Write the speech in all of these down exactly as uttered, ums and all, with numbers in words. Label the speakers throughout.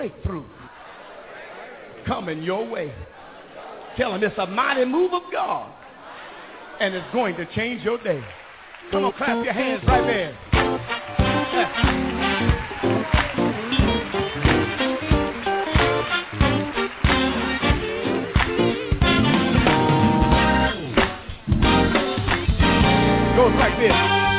Speaker 1: breakthrough coming your way. Tell them it's a mighty move of God, and it's going to change your day. Come on, clap your hands right there. Goes like this.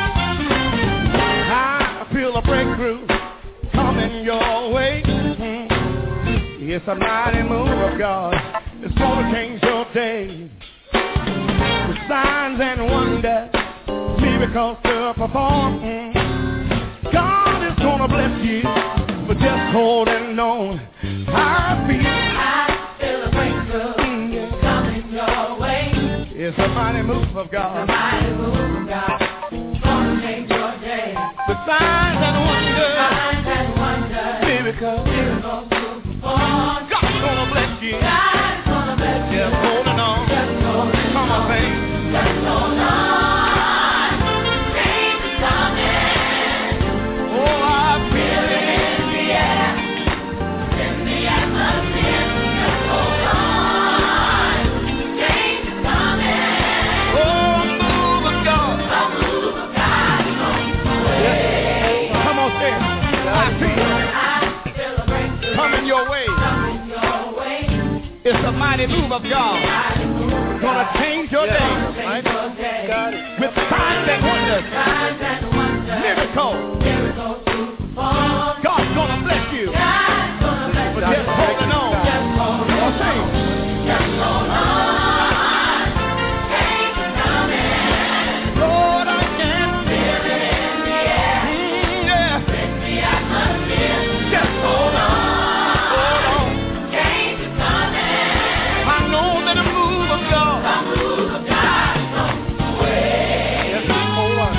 Speaker 1: I feel a breakthrough coming your way. Mm-hmm. It's a mighty move of God. It's going to change your day. With signs and wonders, miracles to perform. Mm-hmm. God is going to bless you for just holding on. I feel,
Speaker 2: I feel a breakthrough mm-hmm. coming your way.
Speaker 1: It's a mighty move of God.
Speaker 2: It's a mighty move of God. It's going to change your day.
Speaker 1: With signs and wonders,
Speaker 2: signs and wonders,
Speaker 1: miracles,
Speaker 2: miracles to perform.
Speaker 1: God's going to bless you.
Speaker 2: God's going to bless you.
Speaker 1: Just holding on.
Speaker 2: Just holding
Speaker 1: Come on, baby.
Speaker 2: Just hold on. Change is coming.
Speaker 1: Oh, I feel it
Speaker 2: in the air. In the atmosphere. Just hold on. Change is coming.
Speaker 1: Oh, a move of God.
Speaker 2: A move of God is on the way.
Speaker 1: Come on, say it. I feel it.
Speaker 2: I feel a breakthrough
Speaker 1: coming your way.
Speaker 2: Coming your way.
Speaker 1: It's a mighty move of God. Gonna change your
Speaker 2: yeah.
Speaker 1: day.
Speaker 2: Change your day.
Speaker 1: Got it. With signs and wonders.
Speaker 2: Signs and wonders.
Speaker 1: Miracles.
Speaker 2: Miracles to perform.
Speaker 1: God's gonna bless you.
Speaker 2: God's gonna bless you.
Speaker 1: But just holding on.
Speaker 2: Just hold on. Just hold on. Change is coming.
Speaker 1: Lord, I can
Speaker 2: feel it in the air.
Speaker 1: Mm, yeah.
Speaker 2: In the atmosphere. Just hold on.
Speaker 1: Hold on.
Speaker 2: Change is coming.
Speaker 1: I know that a move of God.
Speaker 2: A move of God is on the way.
Speaker 1: Yes, hold on.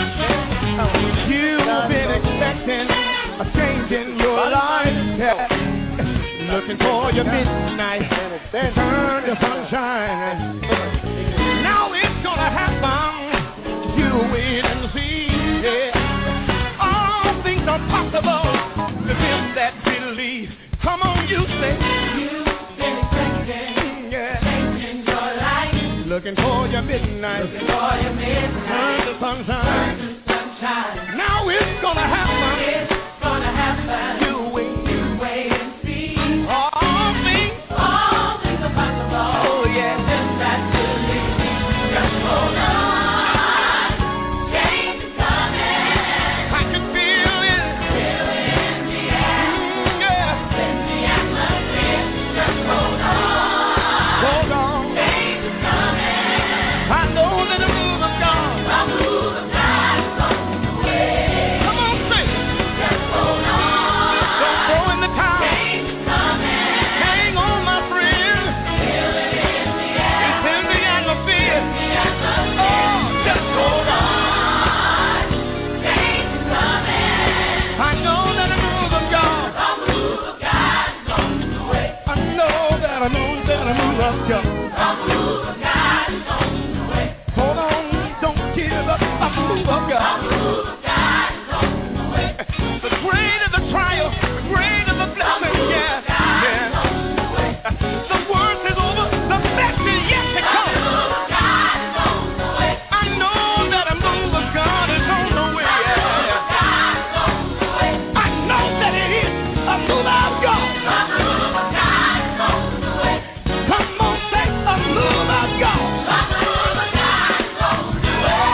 Speaker 1: You've been expecting a change in your life. Yeah. Looking for your midnight to turn to sunshine. Now it's gonna happen. You wait and see. Yeah. All things are possible to them that believe. Come on, you say.
Speaker 2: You've been expecting
Speaker 1: yeah.
Speaker 2: change in your life.
Speaker 1: Looking for your midnight.
Speaker 2: Looking for your midnight.
Speaker 1: Turn to sunshine.
Speaker 2: Turn to sunshine.
Speaker 1: Now it's gonna happen.
Speaker 2: It's gonna happen.
Speaker 1: You wait.
Speaker 2: You wait and see.
Speaker 1: All things.
Speaker 2: All things are possible.
Speaker 1: Oh yeah.
Speaker 2: Them that believe. Just hold on. Change is coming.
Speaker 1: I can feel it.
Speaker 2: Feel it in the air.
Speaker 1: Mm, yeah.
Speaker 2: In the atmosphere. Just hold on.
Speaker 1: Hold on.
Speaker 2: Change is coming.
Speaker 1: I know that a move of God.
Speaker 2: A move of God is on the way.
Speaker 1: Come on, say.
Speaker 2: Just hold on.
Speaker 1: Don't throw in the towel.
Speaker 2: Change is coming.
Speaker 1: Hang on, my friend.
Speaker 2: Feel it in the air.
Speaker 1: It's in the atmosphere.
Speaker 2: In the atmosphere.
Speaker 1: Oh, just
Speaker 2: Hold on. Change is coming.
Speaker 1: I know that a move of God.
Speaker 2: A move of God is on the way.
Speaker 1: I know that I know that a move of God.
Speaker 2: A move of God is on the way.
Speaker 1: Hold on, don't give up. A move of
Speaker 2: A
Speaker 1: God.
Speaker 2: move of God is on the way.
Speaker 1: The greater the trial, the greater the blessing. Yeah, yeah. The worst is over. The best is yet to come.
Speaker 2: A move of God is on the way.
Speaker 1: I know that a move of God is on the way.
Speaker 2: A move of
Speaker 1: Yeah.
Speaker 2: God is on the way.
Speaker 1: I know that it is a move of God.
Speaker 2: A move of God is on the way.
Speaker 1: Come on, say a move of God.
Speaker 2: A move of God is on the way.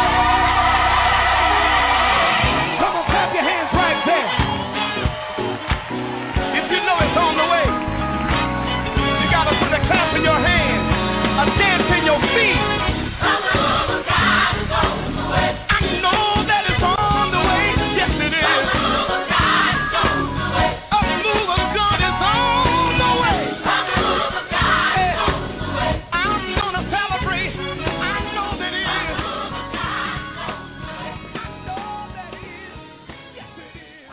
Speaker 1: Come on, clap your hands right there. If you know it's on the way, you gotta put a clap in your hands, a dance in your feet.
Speaker 2: A move of God is on the way.
Speaker 1: I know that it's on the way. Yes, it
Speaker 2: A
Speaker 1: is.
Speaker 2: move of God is on the way.
Speaker 1: A move of God is on the way.
Speaker 2: A move of God is on the way.
Speaker 1: I'm gonna celebrate. I know that it
Speaker 2: A
Speaker 1: is.
Speaker 2: move of God is on the way.
Speaker 1: I know that it is. Yes, it is.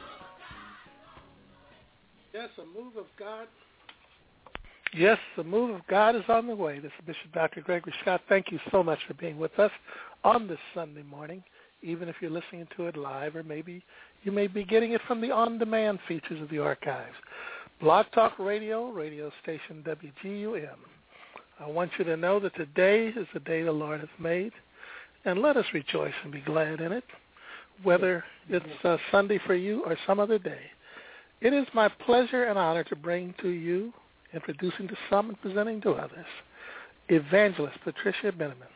Speaker 3: Yes, a move of God. Yes, the move of God is on the way. This is Bishop Doctor Gregory Scott. Thank you so much for being with us on this Sunday morning, even if you're listening to it live, or maybe you may be getting it from the on-demand features of the archives. Blog Talk Radio, radio station W G U M. I want you to know that today is the day the Lord has made, and let us rejoice and be glad in it, whether it's uh, Sunday for you or some other day. It is my pleasure and honor to bring to you, introducing to some and presenting to others, Evangelist Patricia Benjamin.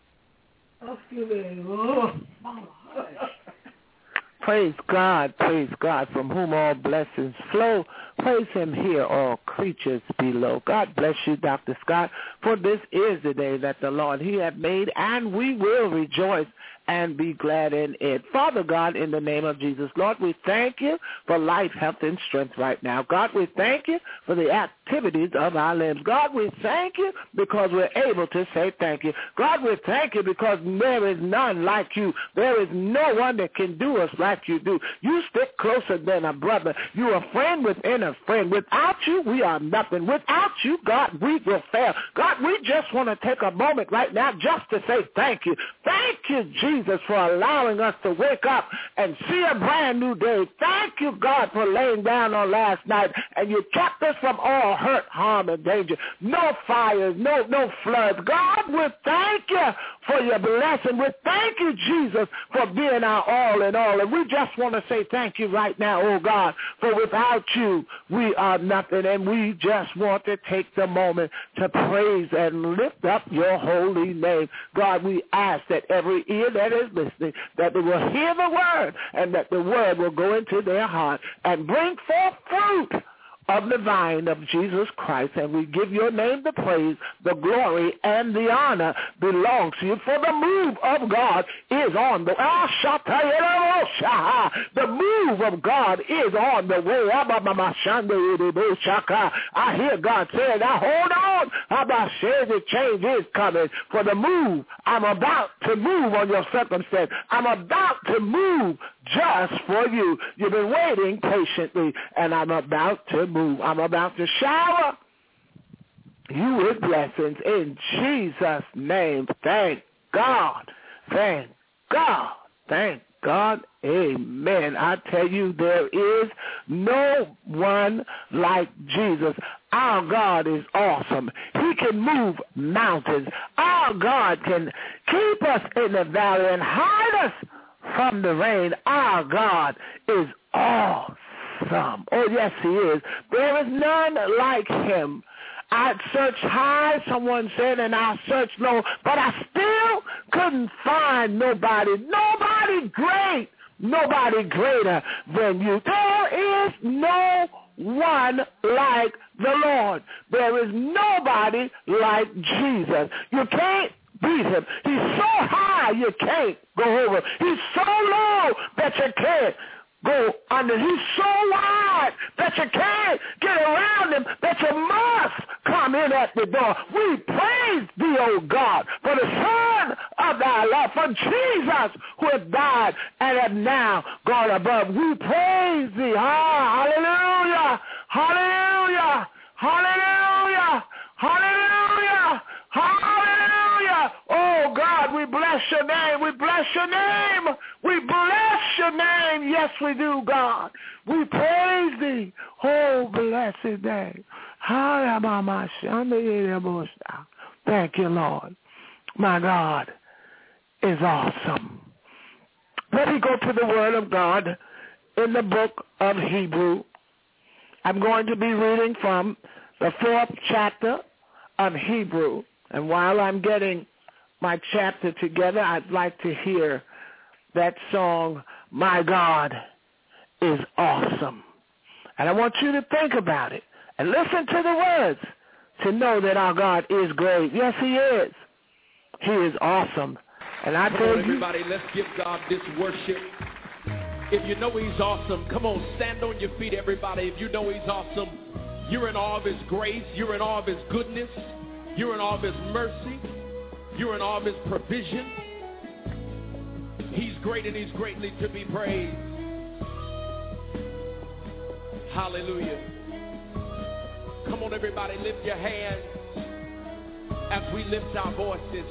Speaker 4: Praise God, praise God, from whom all blessings flow. Praise him here, all creatures below. God bless you, Doctor Scott, for this is the day that the Lord, he hath made, and we will rejoice and be glad in it. Father God, in the name of Jesus, Lord, we thank you for life, health, and strength right now. God, we thank you for the activities of our limbs. God, we thank you because we're able to say thank you. God, we thank you because there is none like you. There is no one that can do us like you do. You stick closer than a brother. You're a friend within a friend. Without you, we are nothing. Without you, God, we will fail. God, we just want to take a moment right now just to say thank you. Thank you, Jesus, for allowing us to wake up and see a brand new day. Thank you, God, for laying down on last night, and you kept us from all hurt, harm, and danger. No fires, no no floods. God, we thank you for your blessing. We thank you, Jesus, for being our all in all. And we just want to say thank you right now, oh God, for without you, we are nothing. And we just want to take the moment to praise and lift up your holy name. God, we ask that every ear that is listening, that they will hear the word, and that the word will go into their heart and bring forth fruit of the vine of Jesus Christ. And we give your name the praise, the glory, and the honor belongs to you. For the move of God is on the the move of God is on the way. I hear God saying, now hold on. The change is coming. For the move, I'm about to move on your circumstance. I'm about to move just for you. You've been waiting patiently, and I'm about to move. I'm about to shower you with blessings in Jesus' name. Thank God. Thank God. Thank God. Amen. I tell you, there is no one like Jesus. Our God is awesome. He can move mountains. Our God can keep us in the valley and hide us from the rain. Our God is awesome. Oh, yes, he is. There is none like him. I searched high, someone said, and I searched low, but I still couldn't find nobody. Nobody great. Nobody greater than you. There is no one like the Lord. There is nobody like Jesus. You can't beat him. He's so high you can't go over. He's so low that you can't go under. He's so wide that you can't get around him, that you must come in at the door. We praise thee, O God, for the Son of thy love, for Jesus who has died and have now gone above. We praise thee. Ah, hallelujah, hallelujah, hallelujah, hallelujah, hallelujah. Oh, God, we bless your name. We bless your name. We bless your name. Yes, we do, God. We praise thee. Oh, blessed name. Thank you, Lord. My God is awesome. Let me go to the Word of God in the book of Hebrew. I'm going to be reading from the fourth chapter of Hebrew. And while I'm getting my chapter together, I'd like to hear that song, My God is Awesome. And I want you to think about it and listen to the words to know that our God is great. Yes, he is. He is awesome. And I tell you,
Speaker 5: everybody, let's give God this worship. If you know he's awesome, come on, stand on your feet, everybody. If you know he's awesome, you're in awe of his grace. You're in awe of his goodness. You're in awe of his mercy. You're in awe of his provision. He's great and he's greatly to be praised. Hallelujah. Come on, everybody, lift your hands as we lift our voices.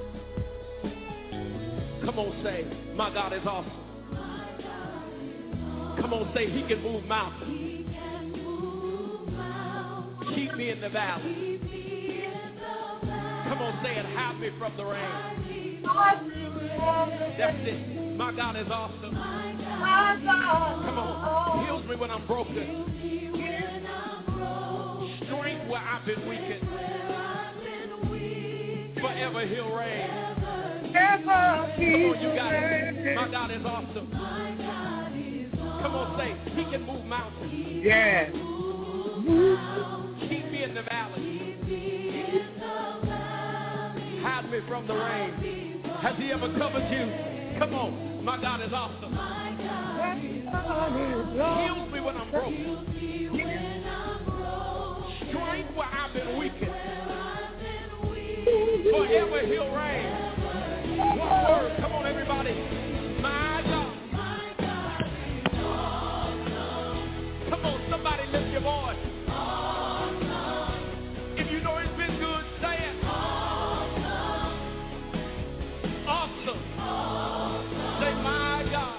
Speaker 5: Come on, say, my God is awesome. Come on, say, he can move mountains. Keep me in the valley. Come on, say it. Hide me from the rain. That's it. My God is awesome. Come on. Heals me when I'm broken. Strength where I've been weakened. Forever he'll reign. Come on, you got it. My God is awesome. Come on, say, he can move mountains.
Speaker 4: Yes.
Speaker 5: Keep me in the valley. Hide me from the rain. Has he ever covered you? Come on, my God is awesome. Heals me when I'm broken. Strength where I've been weakened. Forever he'll reign. One word, come on everybody. My God. Come on, somebody lift your voice. If you know it's been good, say it. Awesome. Say, my God.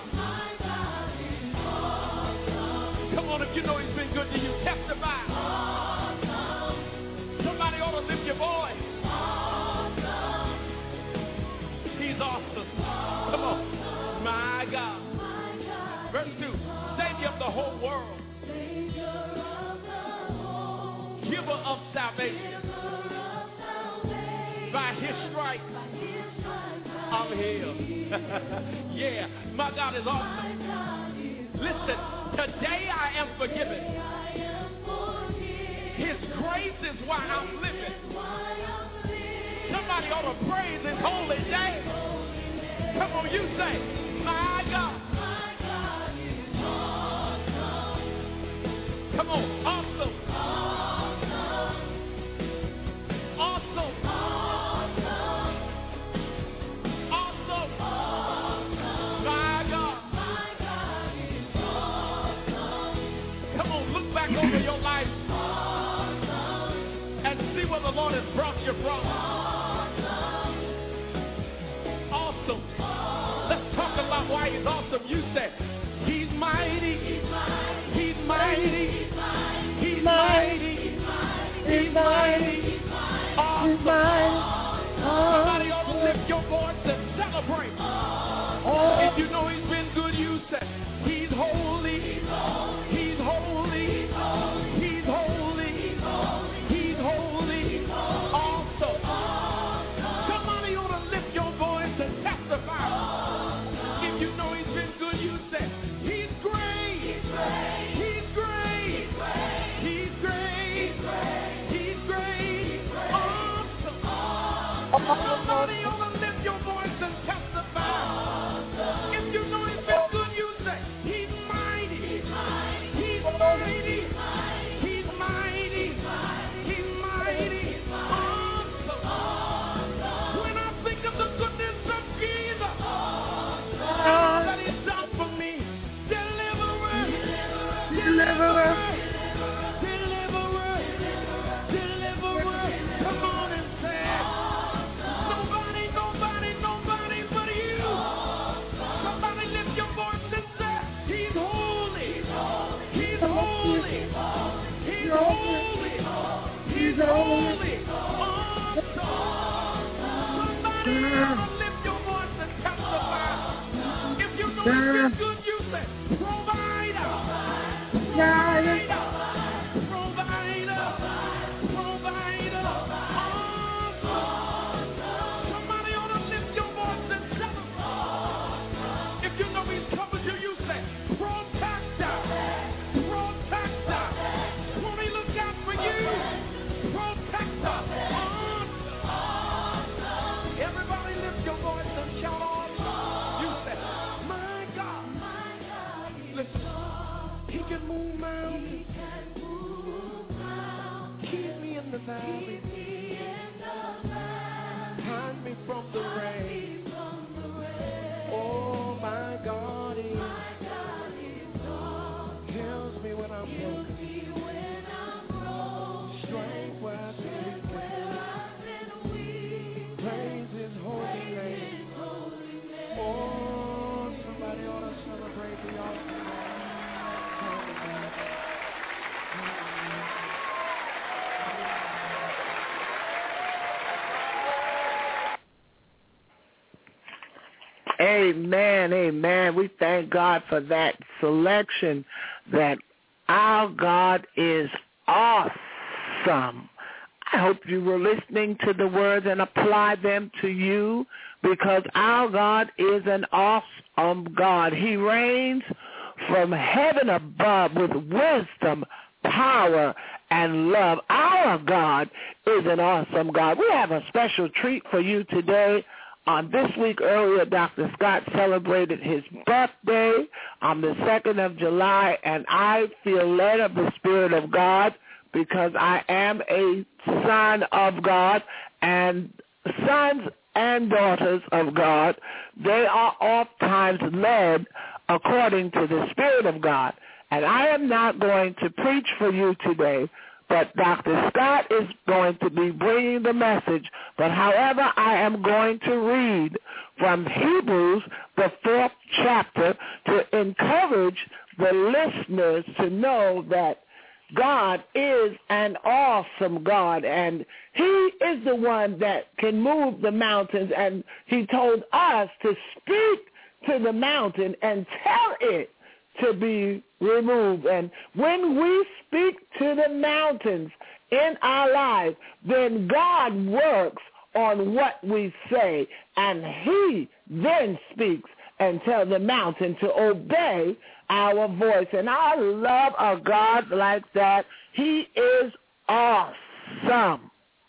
Speaker 5: Come on, if you know he's been good to you, testify. Somebody ought to lift your voice. He's awesome. Come on. My God. Verse two. Savior of the whole world. Giver of salvation. By his stripes, I'm healed. Yeah, my God is awesome. Listen, today I am forgiven. His grace is why I'm living. Somebody ought to praise his holy name. Come on, you say, my God. Come on, awesome. Awesome. Awesome. My God. Come on, look back over your life and see where the Lord has brought you from. Awesome. Let's talk about why he's awesome. You say, he's mighty. He's mighty. He's mighty. He's mighty. Awesome. Somebody ought to lift your voice and celebrate. If you know he's been good, you say, he's holy. He's holy. He's holy. He's holy. Awesome. Somebody ought to lift your voice and testify. If you know he's been good, you say, he's great. He's great. He's great. He's great. Awesome. Somebody ought to lift your voice and testify. If you know he's been good, you say, he's mighty. He's mighty. He's mighty. He's mighty. Awesome. When I think of the goodness of Jesus, that he's done for me, deliverer, deliverer, deliverer, deliverer. Come on and say it. Nobody, nobody, nobody but you. Somebody lift your voice and say, he's holy. He's holy. He's holy. He's holy. Awesome. Somebody lift your voice and testify. If you know he's been good, you say, provider. Provider. Provider. Provider. Awesome. Somebody ought to lift your voice and celebrate. If you know he's covered you, you say, protector. Protector. Won't he look out for you? Protector. Awesome. Everybody lift your voice and shout awesome. You say, my God. Listen, he can move mountains. Keep me in the valley. Hide me from the rain. Oh, my God, he heals me when I'm broken. Strength where I've been weak. Praise his holy name. Oh, somebody ought to celebrate the awesome.
Speaker 4: Amen, amen. We thank God for that selection, that our God is awesome. I hope you were listening to the words and apply them to you, because our God is an awesome God. He reigns from heaven above with wisdom, power, and love. Our God is an awesome God. We have a special treat for you today. On this week earlier, Doctor Scott celebrated his birthday on the second of July, and I feel led of the Spirit of God because I am a son of God, and sons and daughters of God, they are oftentimes led according to the Spirit of God. And I am not going to preach for you today, but Doctor Scott is going to be bringing the message. But however, I am going to read from Hebrews, the fourth chapter, to encourage the listeners to know that God is an awesome God, and he is the one that can move the mountains, and he told us to speak to the mountain and tell it to be removed. And when we speak to the mountains in our lives, then God works on what we say, and he then speaks and tells the mountain to obey our voice. And I love a God like that. He is awesome.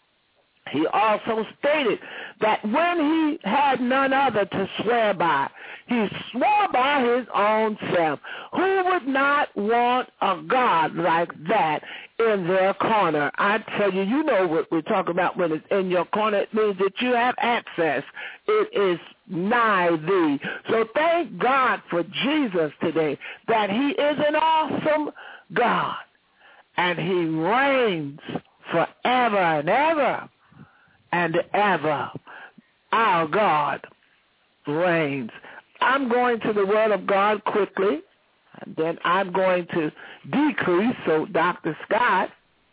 Speaker 4: He also stated that when he had none other to swear by, he swore by his own self. Who would not want a God like that in their corner? I tell you, you know what we're talking about when it's in your corner. It means that you have access. It is nigh thee. So thank God for Jesus today, that he is an awesome God, and he reigns forever and ever and ever. Our God reigns. I'm going to the Word of God quickly, and then I'm going to decrease so Doctor Scott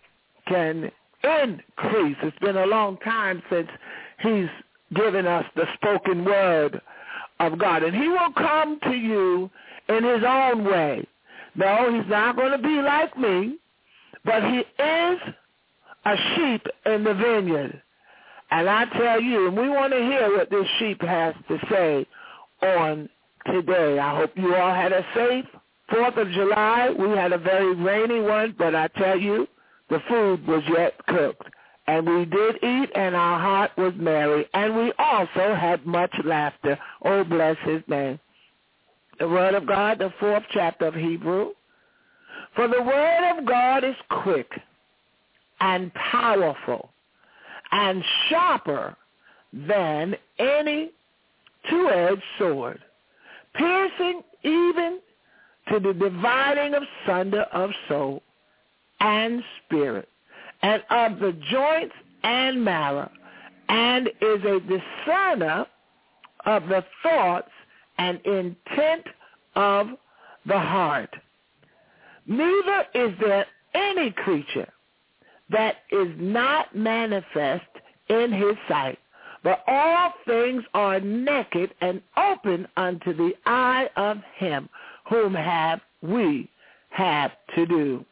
Speaker 4: can increase. It's been a long time since he's given us the spoken word of God, and he will come to you in his own way. No, he's not going to be like me, but he is a sheep in the vineyard. And I tell you, and we want to hear what this sheep has to say on today. I hope you all had a safe fourth of July. We had a very rainy one, but I tell you, the food was yet cooked. And we did eat, and our heart was merry. And we also had much laughter. Oh, bless his name. The Word of God, the fourth chapter of Hebrew. For the Word of God is quick and powerful and sharper than any two-edged sword, piercing even to the dividing of sunder of soul and spirit, and of the joints and marrow, and is a discerner of the thoughts and intent of the heart. Neither is there any creature that is not manifest in his sight, but all things are naked and open unto the eye of him whom have we have to do.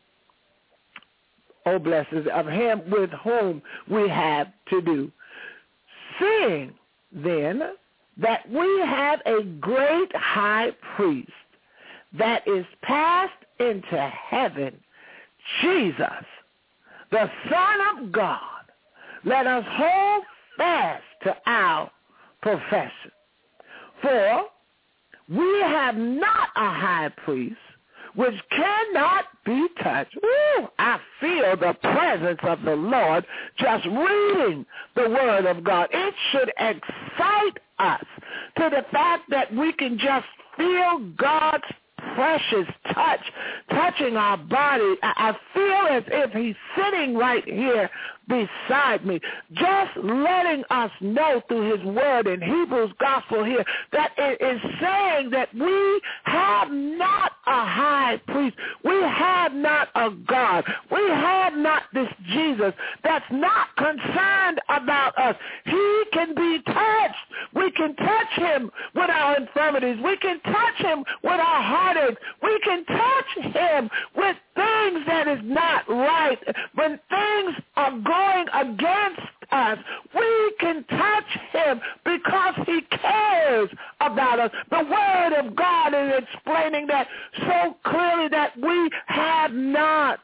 Speaker 4: Oh, blessings of him with whom we have to do. Seeing then that we have a great high priest that is passed into heaven, Jesus, the Son of God, let us hold fast to our profession. For we have not a high priest which cannot be touched. Ooh, I feel the presence of the Lord just reading the Word of God. It should excite us to the fact that we can just feel God's precious touch touching our body. I feel as if he's sitting right here beside me, just letting us know through his word in Hebrews gospel here that it is saying that we have not a high priest. We have not a God. We have not this Jesus that's not concerned about us. He can be touched. We We can touch him with our infirmities. We can touch him with our heartaches. We can touch him with things that is not right. When things are going against us, we can touch him because he cares about us. The word of God is explaining that so clearly that we have not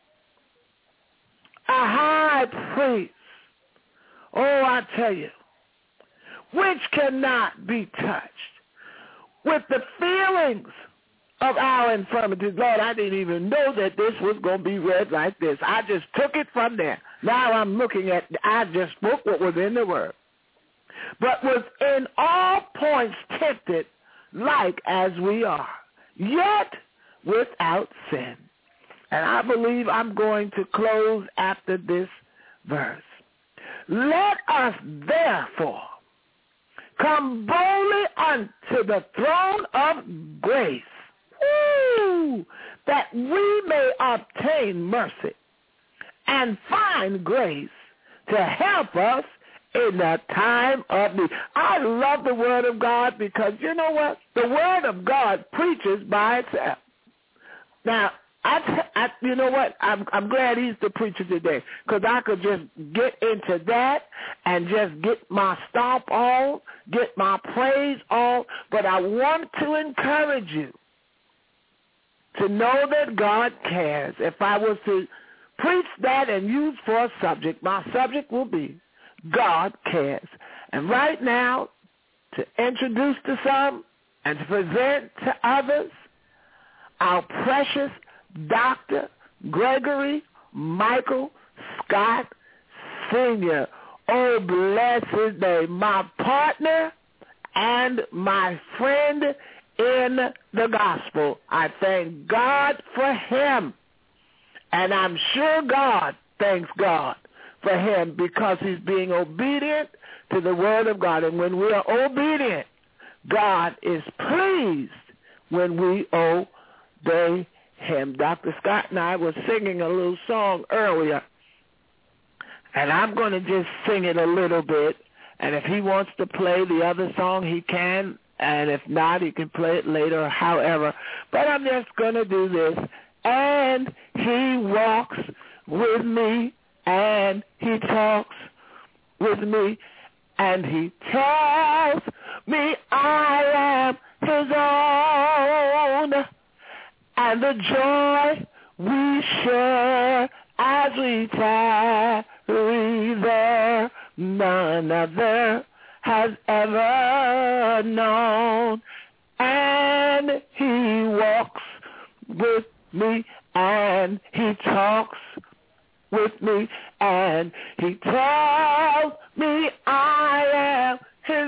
Speaker 4: a high priest, oh, I tell you, which cannot be touched with the feelings of our infirmities. Lord, I didn't even know that this was going to be read like this. I just took it from there. Now I'm looking at, I just spoke what was in the word. But was in all points tempted like as we are, yet without sin. And I believe I'm going to close after this verse. Let us therefore come boldly unto the throne of grace, woo, that we may obtain mercy and find grace to help us in the time of need. I love the word of God because you know what? The word of God preaches by itself. Now, I, I, you know what? I'm, I'm glad he's the preacher today because I could just get into that and just get my stomp on, get my praise on. But I want to encourage you to know that God cares. If I was to preach that and use for a subject, my subject will be God cares. And right now, to introduce to some and to present to others, our precious Doctor Gregory Michael Scott Senior Oh, bless his name. My partner and my friend in the gospel. I thank God for him. And I'm sure God thanks God for him because he's being obedient to the word of God. And when we are obedient, God is pleased when we obey him. Doctor Scott and I were singing a little song earlier, and I'm going to just sing it a little bit, and if he wants to play the other song, he can, and if not, he can play it later, however. But I'm just going to do this. And he walks with me, and he talks with me, and he tells me I am his own. And the joy we share as we tarry there, none other has ever known. And he walks with me, and he talks with me, and he tells me I am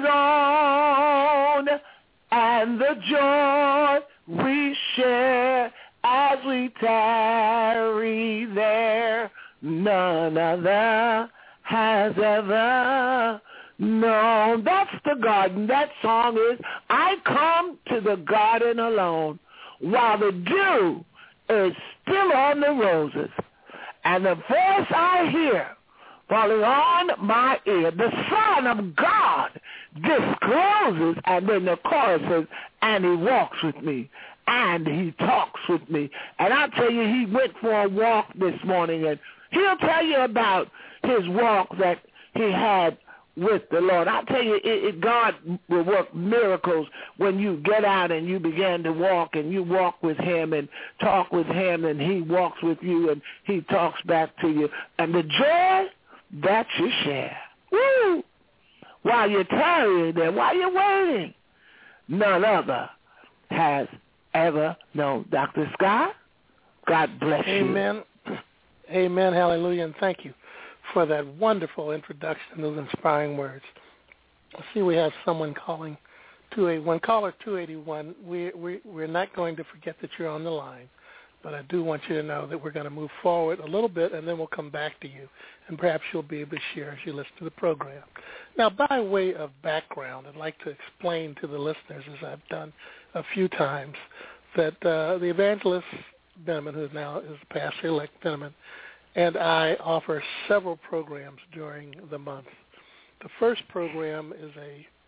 Speaker 4: his own. And the joy we share as we tarry there, none other has ever known. That's the garden. That song is, I come to the garden alone while the dew is still on the roses, and the voice I hear falling on my ear, the Son of God discloses, and then the chorus says, and he walks with me, and he talks with me. And I'll tell you, he went for a walk this morning, and he'll tell you about his walk that he had with the Lord. I'll tell you, it, it, God will work miracles when you get out and you begin to walk, and you walk with him and talk with him, and he walks with you, and he talks back to you. And the joy that you share, woo, while you're tarrying there, while you're waiting, none other has ever known. Doctor Scott, God bless you.
Speaker 3: Amen. Amen. Hallelujah. And thank you for that wonderful introduction, those inspiring words. I see we have someone calling two eighty-one. Caller two eighty-one, we, we, we're not going to forget that you're on the line, but I do want you to know that we're going to move forward a little bit, and then we'll come back to you, and perhaps you'll be able to share as you listen to the program. Now, by way of background, I'd like to explain to the listeners, as I've done a few times, that uh, the evangelist Benjamin, who now is the pastor-elect Benjamin, and I offer several programs during the month. The first program is a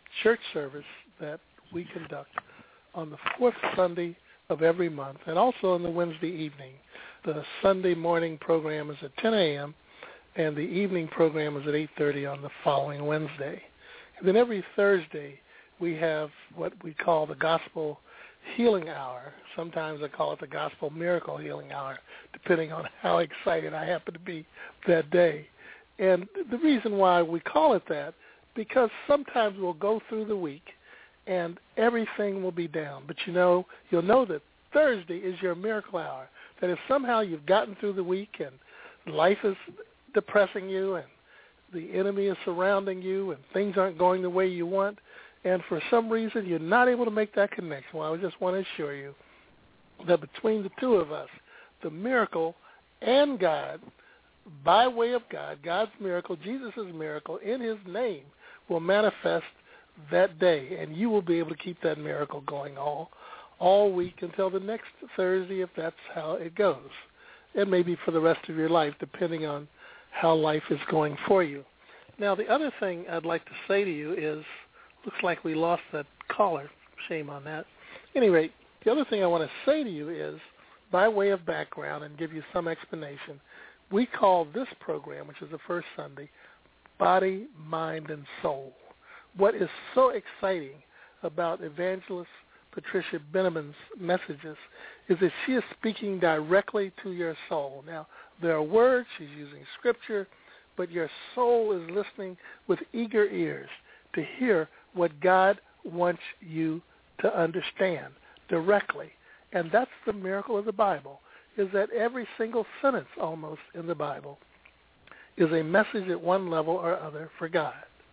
Speaker 3: church service that we conduct on the fourth Sunday of every month, and also on the Wednesday evening. The Sunday morning program is at ten a.m., and the evening program is at eight thirty on the following Wednesday. And then every Thursday, we have what we call the Gospel Healing Hour. Sometimes I call it the Gospel Miracle Healing Hour, depending on how excited I happen to be that day. And the reason why we call it that, because sometimes we'll go through the week and everything will be down. But you know, you'll know that Thursday is your miracle hour, that if somehow you've gotten through the week and life is depressing you and the enemy is surrounding you and things aren't going the way you want, and for some reason you're not able to make that connection, well, I just want to assure you that between the two of us, the miracle and God, by way of God, God's miracle, Jesus' miracle in his name will manifest that day, and you will be able to keep that miracle going all all week until the next Thursday, if that's how it goes. And maybe for the rest of your life, depending on how life is going for you. Now, the other thing I'd like to say to you is, looks like we lost that caller. Shame on that. At any rate, the other thing I want to say to you is, by way of background and give you some explanation, we call this program, which is the first Sunday, Body, Mind, and Soul. What is so exciting about Evangelist Patricia Benneman's messages is that she is speaking directly to your soul. Now, there are words, she's using scripture, but your soul is listening with eager ears to hear what God wants you to understand directly. And that's the miracle of the Bible, is that every single sentence almost in the Bible is a message at one level or other for God.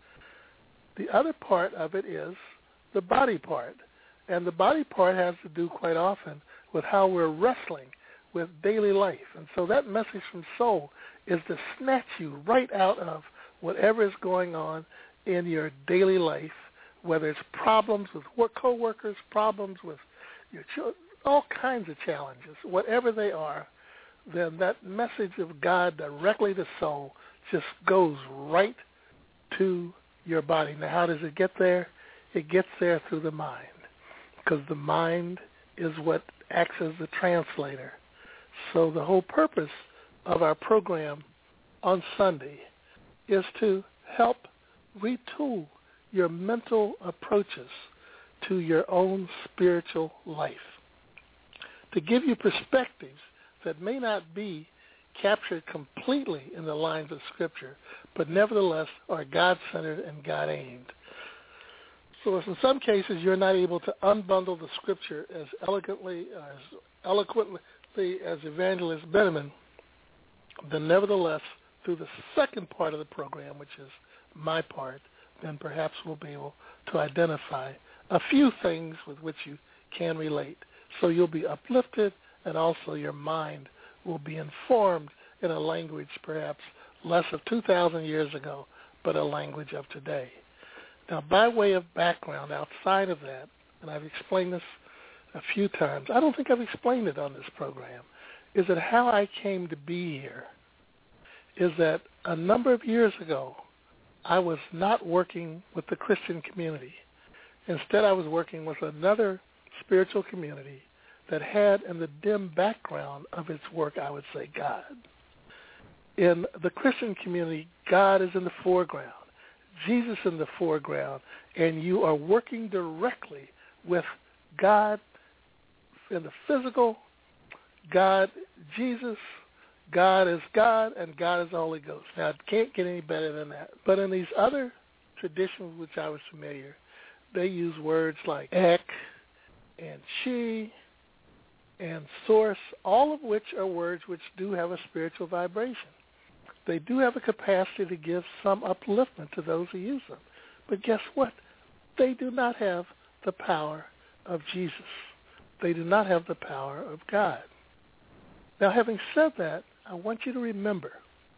Speaker 3: The other part of it is the body part. And the body part has to do quite often with how we're wrestling with daily life. And so that message from soul is to snatch you right out of whatever is going on in your daily life, whether it's problems with work, co-workers, problems with your children, all kinds of challenges, whatever they are, then that message of God directly to soul just goes right to your body. Now, how does it get there? It gets there through the mind, because the mind is what acts as the translator. So the whole purpose of our program on Sunday is to help retool your mental approaches to your own spiritual life, to give you perspectives that may not be captured completely in the lines of Scripture, but nevertheless are God-centered and God-aimed. So if in some cases you're not able to unbundle the Scripture as elegantly, as eloquently as Evangelist Benneman, then nevertheless, through the second part of the program, which is my part, then perhaps we'll be able to identify a few things with which you can relate. So you'll be uplifted, and also your mind will be informed in a language perhaps less of two thousand years ago, but a language of today. Now, by way of background, outside of that, and I've explained this a few times, I don't think I've explained it on this program, is that how I came to be here is that a number of years ago, I was not working with the Christian community. Instead, I was working with another spiritual community that had in the dim background of its work, I would say, God. In the Christian community, God is in the foreground, Jesus in the foreground, and you are working directly with God in the physical, God, Jesus, God is God, and God is the Holy Ghost. Now, it can't get any better than that. But in these other traditions which I was familiar, they use words like ek and chi and source, all of which are words which do have a spiritual vibration. They do have a capacity to give some upliftment to those who use them. But guess what? They do not have the power of Jesus. They do not have the power of God. Now, having said that, I want you to remember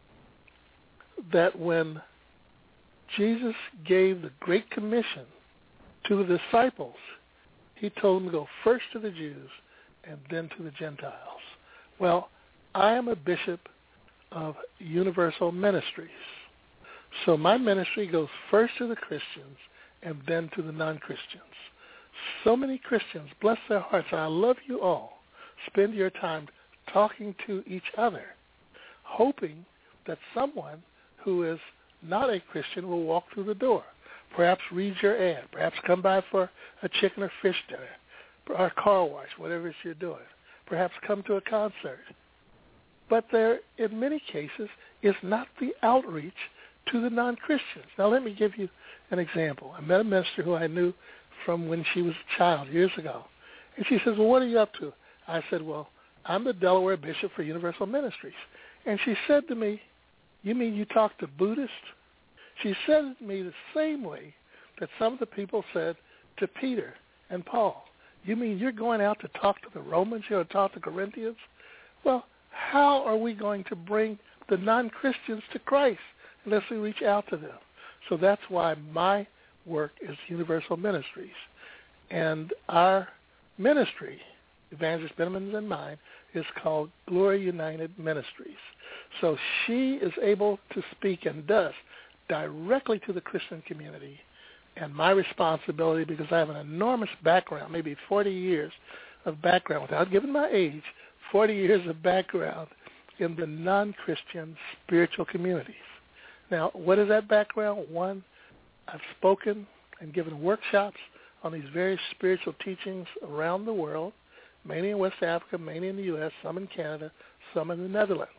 Speaker 3: that when Jesus gave the Great Commission to the disciples, he told them to go first to the Jews and then to the Gentiles. Well, I am a bishop of Universal Ministries. So my ministry goes first to the Christians and then to the non-Christians. So many Christians, bless their hearts, and I love you all, spend your time talking to each other, hoping that someone who is not a Christian will walk through the door, perhaps read your ad, perhaps come by for a chicken or fish dinner, or a car wash, whatever it is you're doing, perhaps come to a concert. But there, in many cases, is not the outreach to the non-Christians. Now, let me give you an example. I met a minister who I knew from when she was a child years ago. And she says, well, what are you up to? I said, well, I'm the Delaware Bishop for Universal Ministries. And she said to me, you mean you talk to Buddhists? She said it to me the same way that some of the people said to Peter and Paul. You mean you're going out to talk to the Romans, you're going to talk to Corinthians? Well, how are we going to bring the non-Christians to Christ unless we reach out to them? So that's why my work is Universal Ministries. And our ministry, Evangelist Benjamin's and mine, is called Glory United Ministries. So she is able to speak and does directly to the Christian community. And my responsibility, because I have an enormous background, maybe forty years of background, without giving my age, forty years of background in the non-Christian spiritual communities. Now, what is that background? One, I've spoken and given workshops on these various spiritual teachings around the world, mainly in West Africa, mainly in the U S, some in Canada, some in the Netherlands.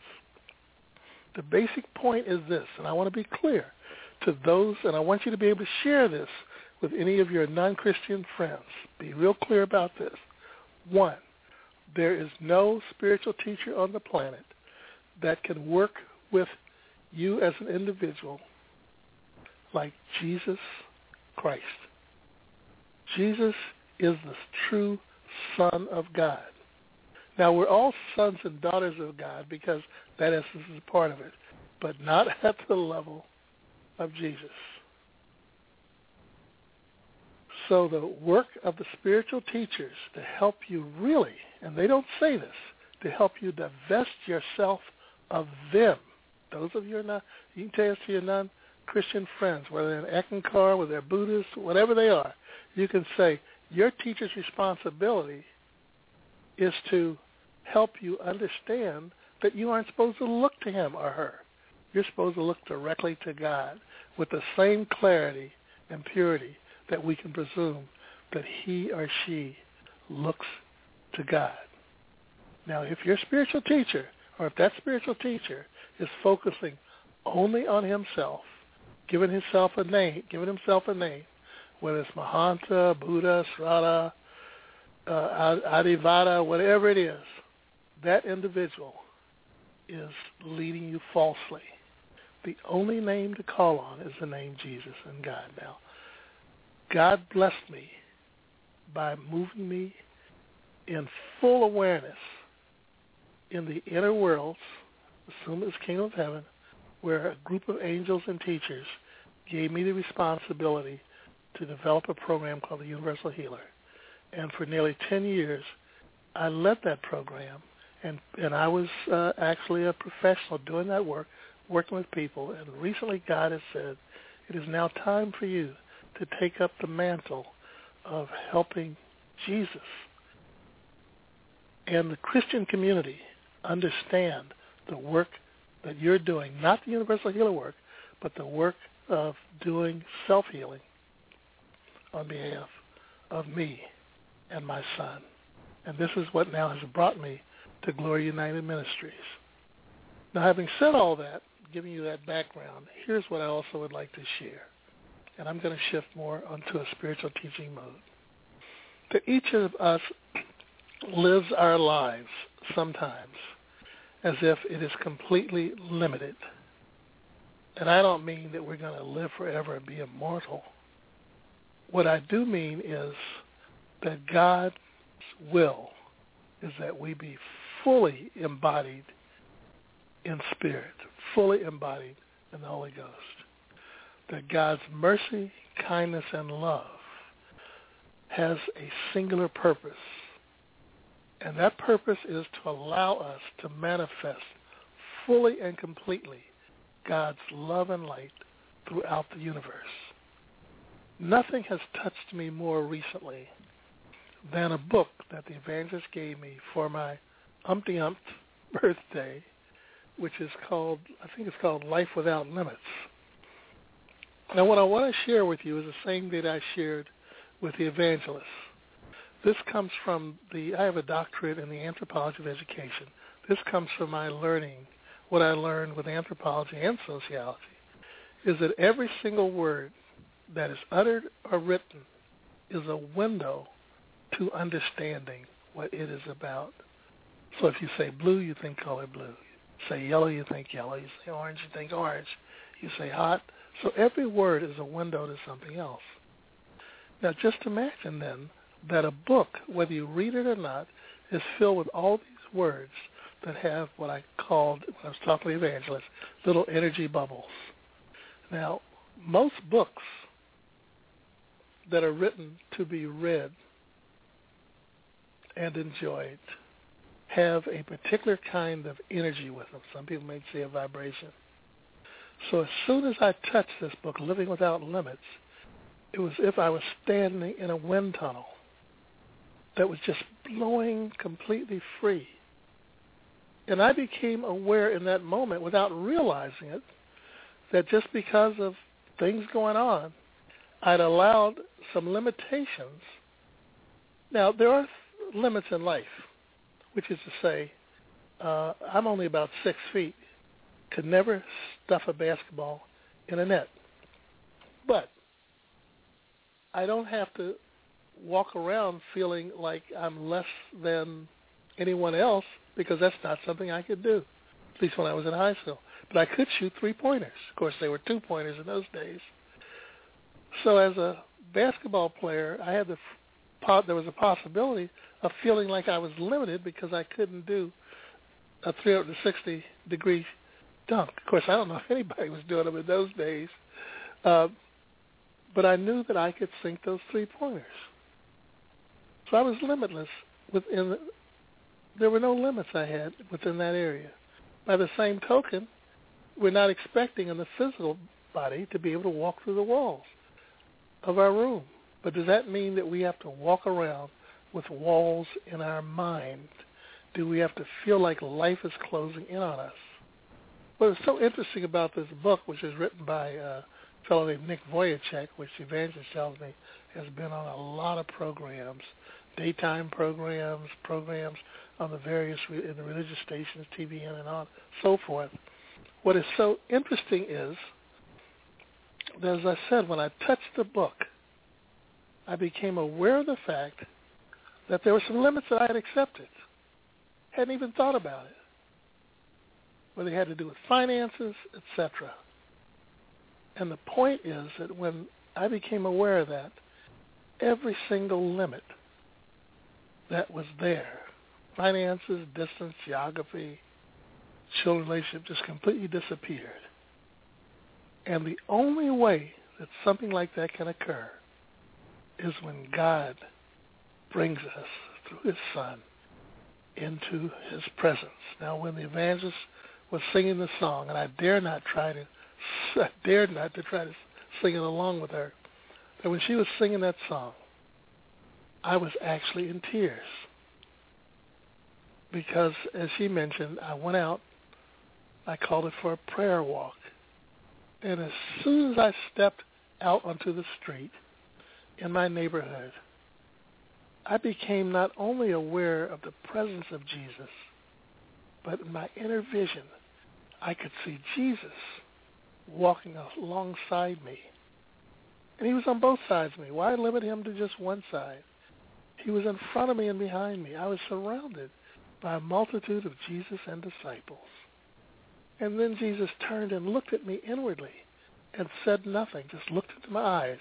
Speaker 3: The basic point is this, and I want to be clear to those, and I want you to be able to share this with any of your non-Christian friends. Be real clear about this. One, there is no spiritual teacher on the planet that can work with you as an individual like Jesus Christ. Jesus is the true Son of God. Now, we're all sons and daughters of God because that essence is a part of it, but not at the level of Jesus. So the work of the spiritual teachers to help you really, and they don't say this, to help you divest yourself of them. Those of you who are not, you can tell this to your non-Christian friends, whether they're in Eckankar, whether they're Buddhists, whatever they are, you can say your teacher's responsibility is to help you understand that you aren't supposed to look to him or her. You're supposed to look directly to God with the same clarity and purity that we can presume that he or she looks to God. Now, if your spiritual teacher, or if that spiritual teacher is focusing only on himself, giving himself a name, giving himself a name, whether it's Mahanta, Buddha, Srada, uh, Adivada, whatever it is, that individual is leading you falsely. The only name to call on is the name Jesus and God. Now, God blessed me by moving me in full awareness in the inner worlds, assume it's Kingdom of Heaven, where a group of angels and teachers gave me the responsibility to develop a program called the Universal Healer. And for nearly ten years, I led that program, and, and I was uh, actually a professional doing that work, working with people. And recently God has said, it is now time for you to take up the mantle of helping Jesus and the Christian community understand the work that you're doing, not the Universal Healer work, but the work of doing self-healing on behalf of me and my son. And this is what now has brought me to Glory United Ministries. Now, having said all that, giving you that background, here's what I also would like to share. And I'm going to shift more onto a spiritual teaching mode. That each of us lives our lives sometimes as if it is completely limited. And I don't mean that we're going to live forever and be immortal. What I do mean is that God's will is that we be fully embodied in spirit, fully embodied in the Holy Ghost. That God's mercy, kindness, and love has a singular purpose. And that purpose is to allow us to manifest fully and completely God's love and light throughout the universe. nothing has touched me more recently than a book that the evangelist gave me for my umpty-umpth birthday, which is called, I think it's called Life Without Limits. Now, what I want to share with you is the same that I shared with the evangelist. This comes from the, I have a doctorate in the anthropology of education. This comes from my learning, what I learned with anthropology and sociology, is that every single word that is uttered or written is a window to understanding what it is about. So if you say blue, you think color blue. You say yellow, you think yellow. You say orange, you think orange. You say hot. So every word is a window to something else. Now just imagine then that a book, whether you read it or not, is filled with all these words that have what I called, when I was talking to the evangelist, little energy bubbles. Now, most books that are written to be read and enjoyed have a particular kind of energy with them. Some people may say a vibration. So as soon as I touched this book, Living Without Limits, it was as if I was standing in a wind tunnel that was just blowing completely free. And I became aware in that moment, without realizing it, that just because of things going on, I'd allowed some limitations. Now, there are limits in life, which is to say, uh, I'm only about six feet, could never stuff a basketball in a net. But I don't have to walk around feeling like I'm less than anyone else, because that's not something I could do, at least when I was in high school. But I could shoot three-pointers. Of course, they were two-pointers in those days. So as a basketball player, I had the there was a possibility of feeling like I was limited because I couldn't do a three hundred sixty degree dunk. Of course, I don't know if anybody was doing them in those days, uh, but I knew that I could sink those three-pointers. So I was limitless within. There were no limits I had within that area. By the same token, we're not expecting in the physical body to be able to walk through the walls of our room. But does that mean that we have to walk around with walls in our mind? Do we have to feel like life is closing in on us? What is so interesting about this book, which is written by a fellow named Nick Vujicic, which the evangelist tells me has been on a lot of programs, daytime programs, programs on the various in the religious stations, T V N and on, so forth. What is so interesting is, that as I said, when I touched the book, I became aware of the fact that there were some limits that I had accepted. Hadn't even thought about it. Whether they had to do with finances, et cetera. And the point is that when I became aware of that, every single limit that was there, finances, distance, geography, children relationship, just completely disappeared. And the only way that something like that can occur is when God brings us through his Son into his presence. Now, when the evangelist was singing the song, and I dare not try to, I dared not to try to sing it along with her, but when she was singing that song, I was actually in tears. Because, as she mentioned, I went out, I called it for a prayer walk. And as soon as I stepped out onto the street in my neighborhood, I became not only aware of the presence of Jesus, but in my inner vision, I could see Jesus walking alongside me. And he was on both sides of me. Why limit him to just one side? He was in front of me and behind me. I was surrounded by a multitude of Jesus and disciples. And then Jesus turned and looked at me inwardly and said nothing, just looked into my eyes.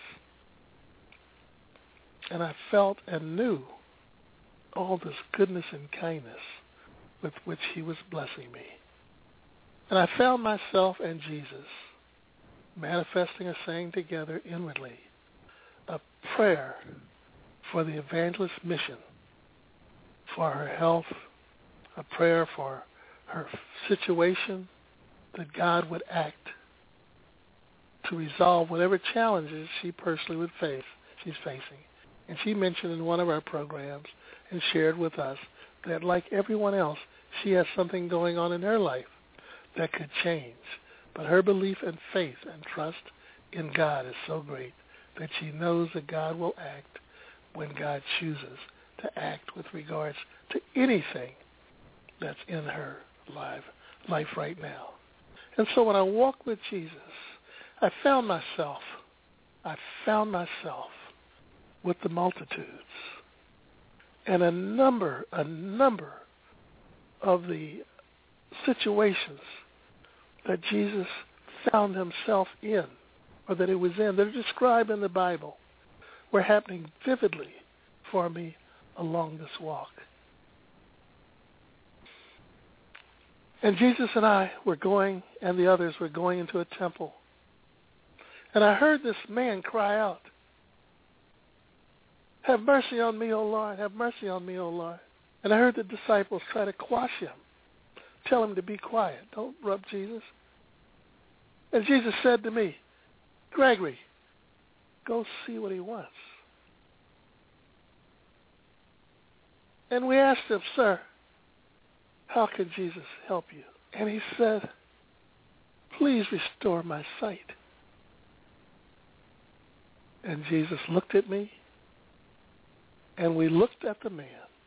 Speaker 3: And I felt and knew all this goodness and kindness with which he was blessing me. And I found myself and Jesus manifesting or saying together inwardly a prayer for the evangelist's mission, for her health, a prayer for her situation, that God would act to resolve whatever challenges she personally would face, she's facing. And she mentioned in one of our programs and shared with us that like everyone else, she has something going on in her life that could change. But her belief and faith and trust in God is so great that she knows that God will act when God chooses to act with regards to anything that's in her life, life right now. And so when I walk with Jesus, I found myself, I found myself with the multitudes. And a number, a number of the situations that Jesus found himself in, or that he was in, that are described in the Bible, were happening vividly for me along this walk. And Jesus and I were going, and the others were going into a temple. And I heard this man cry out, "Have mercy on me, O Lord, have mercy on me, O Lord." And I heard the disciples try to quash him, tell him to be quiet, don't rub Jesus. And Jesus said to me, "Gregory, go see what he wants." And we asked him, "Sir, how can Jesus help you?" And he said, "Please restore my sight." And Jesus looked at me, and we looked at the man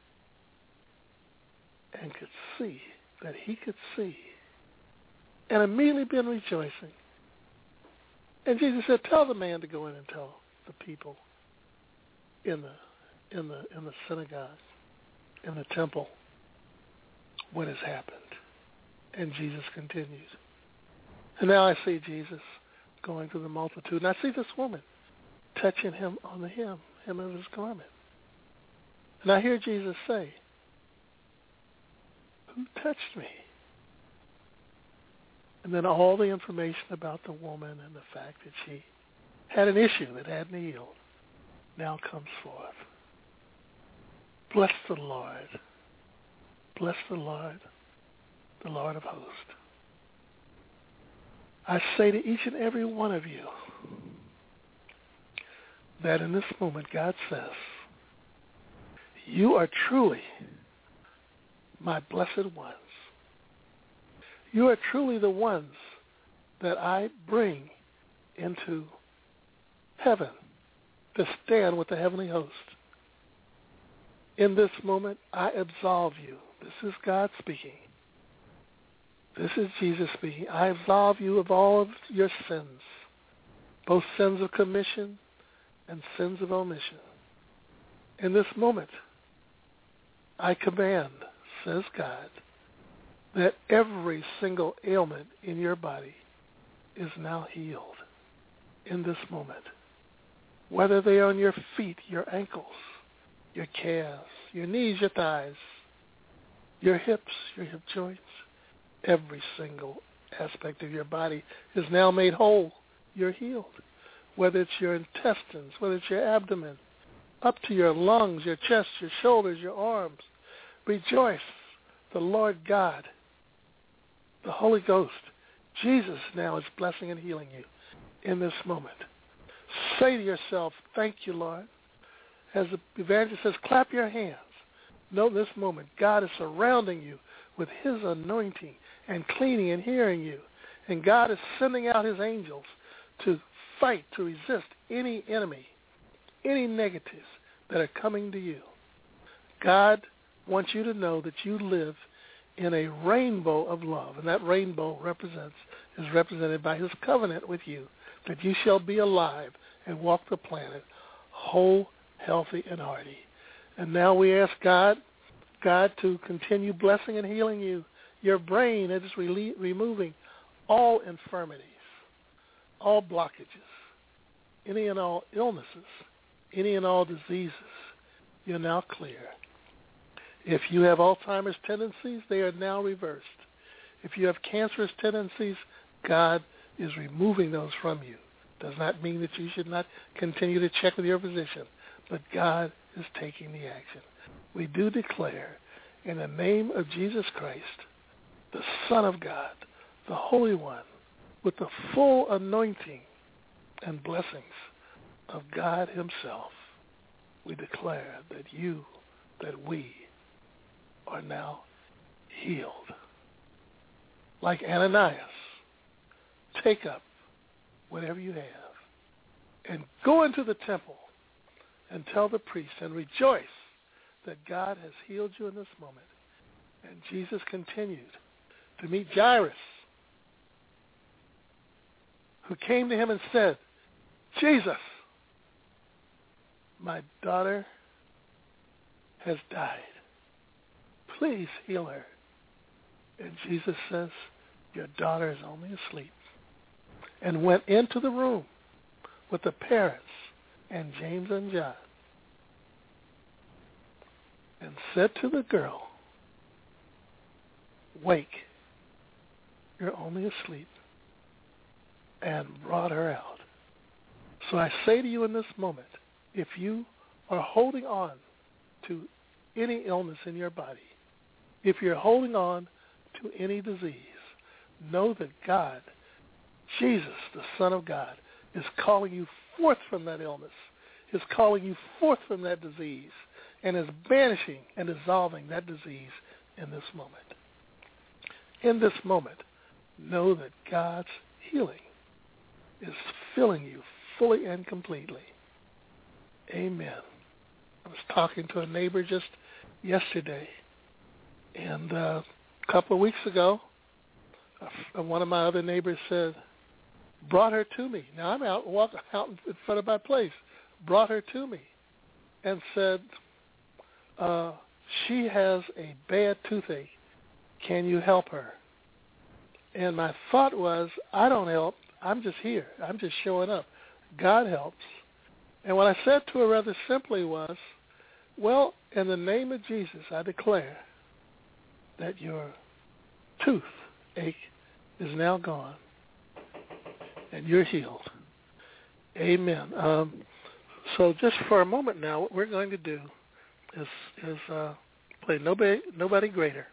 Speaker 3: and could see that he could see, and immediately been rejoicing. And Jesus said, "Tell the man to go in and tell the people in the in the in the synagogue, in the temple, what has happened." And Jesus continued. And now I see Jesus going through the multitude, and I see this woman touching him on the hem, hem of his garment. And I hear Jesus say, "Who touched me?" And then all the information about the woman and the fact that she had an issue that hadn't healed now comes forth. Bless the Lord. Bless the Lord, the Lord of hosts. I say to each and every one of you that in this moment God says, you are truly my blessed ones. You are truly the ones that I bring into heaven to stand with the heavenly host. In this moment, I absolve you. This is God speaking. This is Jesus speaking. I absolve you of all of your sins, both sins of commission and sins of omission. In this moment, I command, says God, that every single ailment in your body is now healed in this moment. Whether they are on your feet, your ankles, your calves, your knees, your thighs, your hips, your hip joints, every single aspect of your body is now made whole. You're healed. Whether it's your intestines, whether it's your abdomen, up to your lungs, your chest, your shoulders, your arms. Rejoice. The Lord God, the Holy Ghost, Jesus now is blessing and healing you in this moment. Say to yourself, "Thank you, Lord." As the evangelist says, clap your hands. Know this moment, God is surrounding you with his anointing and cleaning and hearing you. And God is sending out his angels to fight, to resist any enemy, any negatives that are coming to you. God wants you to know that you live in a rainbow of love, and that rainbow represents is represented by his covenant with you, that you shall be alive and walk the planet whole, healthy, and hearty. And now we ask God, God to continue blessing and healing you. Your brain is re- removing all infirmities, all blockages, any and all illnesses, any and all diseases. You're now clear. If you have Alzheimer's tendencies, they are now reversed. If you have cancerous tendencies, God is removing those from you. Does not mean that you should not continue to check with your physician, but God is taking the action. We do declare in the name of Jesus Christ, the Son of God, the Holy One, with the full anointing and blessings of God himself, we declare that you, that we are now healed. Like Ananias, take up whatever you have and go into the temple and tell the priest and rejoice that God has healed you in this moment. And Jesus continued to meet Jairus, who came to him and said, Jesus, my daughter has died. Please heal her. And Jesus says, your daughter is only asleep. And went into the room with the parents and James and John and said to the girl, wake, you're only asleep, and brought her out. So I say to you in this moment, if you are holding on to any illness in your body, if you're holding on to any disease, know that God, Jesus, the Son of God, is calling you forth from that illness, is calling you forth from that disease, and is banishing and dissolving that disease in this moment. In this moment, know that God's healing is filling you fully and completely. Amen. I was talking to a neighbor just yesterday, and uh, a couple of weeks ago, uh, one of my other neighbors said, brought her to me. Now I'm out walking out in front of my place. Brought her to me and said, uh, she has a bad toothache. Can you help her? And my thought was, I don't help. I'm just here. I'm just showing up. God helps. And what I said to her rather simply was, well, in the name of Jesus, I declare that your toothache is now gone and you're healed. Amen. Um, so just for a moment now, what we're going to do is, is uh, play Nobody, Nobody Greater.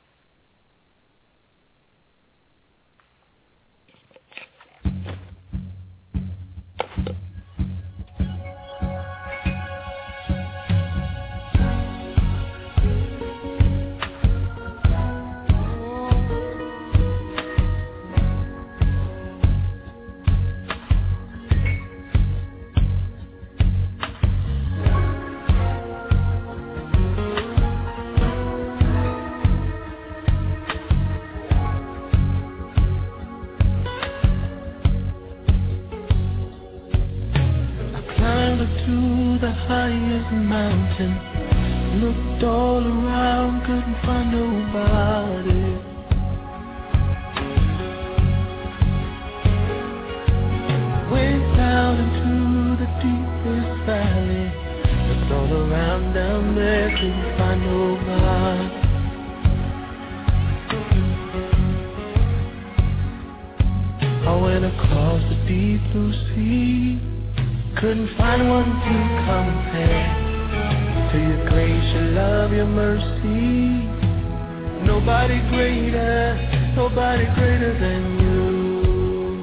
Speaker 2: Mountain, looked all around, couldn't find nobody. Went down into the deepest valley, looked all around down there, couldn't find nobody. I went across the deep blue sea, couldn't find one to compare to your grace, your love, your mercy. Nobody greater, nobody greater than you.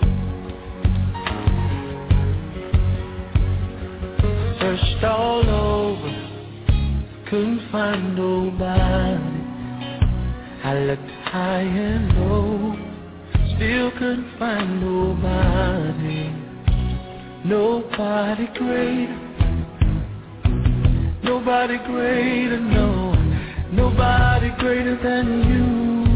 Speaker 2: Searched all over, couldn't find nobody. I looked high and low, still couldn't find nobody. Nobody greater, nobody greater, no, nobody greater than you.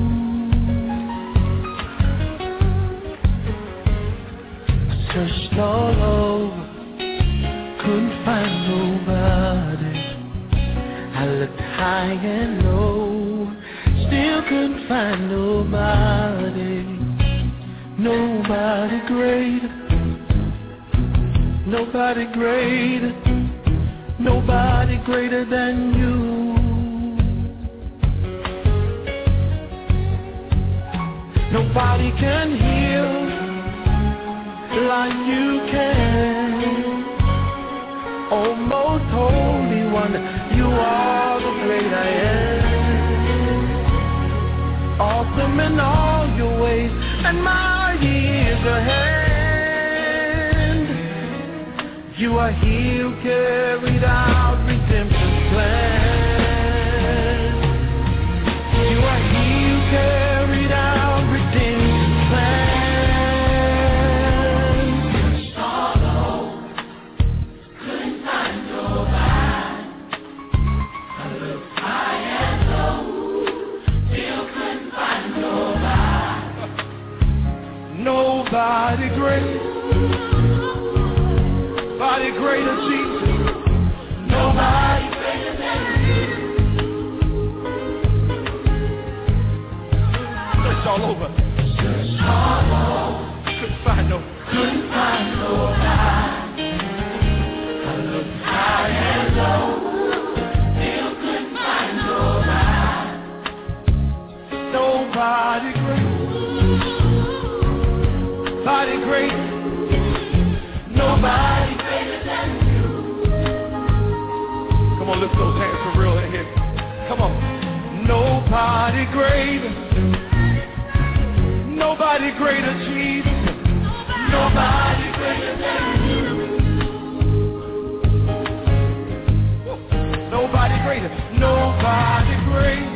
Speaker 2: I searched all over, couldn't find nobody. I looked high and low, still couldn't find nobody. Nobody greater, nobody greater, nobody greater than you. Nobody can heal like you can. Oh, most holy one, you are the great I am. Awesome in all your ways and mighty is your hand. You are He who carried out redemption's plan. You are He who carried out redemption's plan. Sorrow couldn't find nobody. I looked high and low, still couldn't find nobody. Nobody great. Nobody greater, Jesus. Nobody greater than you. Search all over. Search all over. Couldn't find no. Couldn't find nobody. I looked high and low. Still couldn't find nobody. Nobody great. Nobody great. Nobody. Come on, lift those hands for real in here. Come on. Nobody greater. Nobody greater, Jesus. Nobody greater than you. Nobody greater. Nobody greater.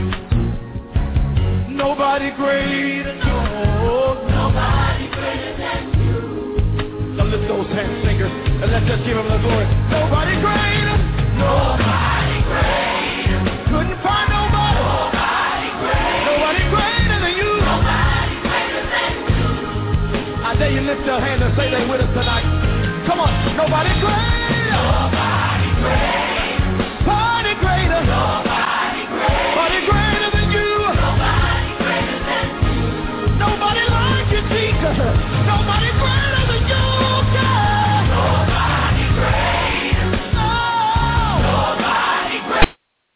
Speaker 2: Nobody greater. No. Nobody greater than you. Now lift those hands, singers, and let's just give him the glory. Nobody greater. Nobody greater. Couldn't find nobody. Nobody greater. Nobody greater than you. Nobody greater than you. I dare you lift your hand and say they with us tonight. Come on. Nobody greater. Nobody greater. Nobody greater. Nobody greater. Nobody greater than you. Nobody greater than you. Nobody like you, Jesus. Nobody greater than you, God. Nobody greater. Nobody greater.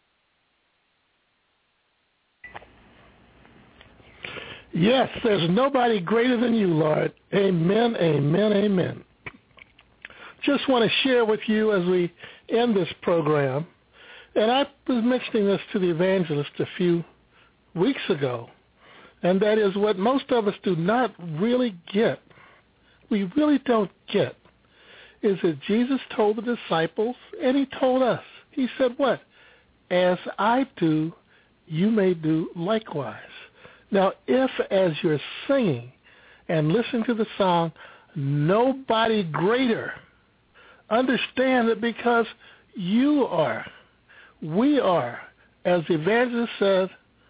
Speaker 3: Yes, there's nobody greater than you, Lord. Amen, amen, amen. Just want to share with you as we end this program, and I was mentioning this to the evangelist a few weeks ago, and that is what most of us do not really get, we really don't get, is that Jesus told the disciples, and he told us, he said what? As I do, you may do likewise. Now, if as you're singing and listening to the song, nobody greater, understand that because you are, we are, as the evangelist said,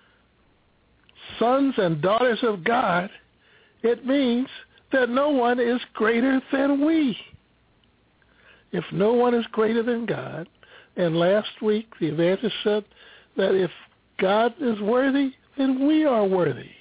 Speaker 3: sons and daughters of God, it means that no one is greater than we. If no one is greater than God, and last week the evangelist said that if God is worthy, then we are worthy.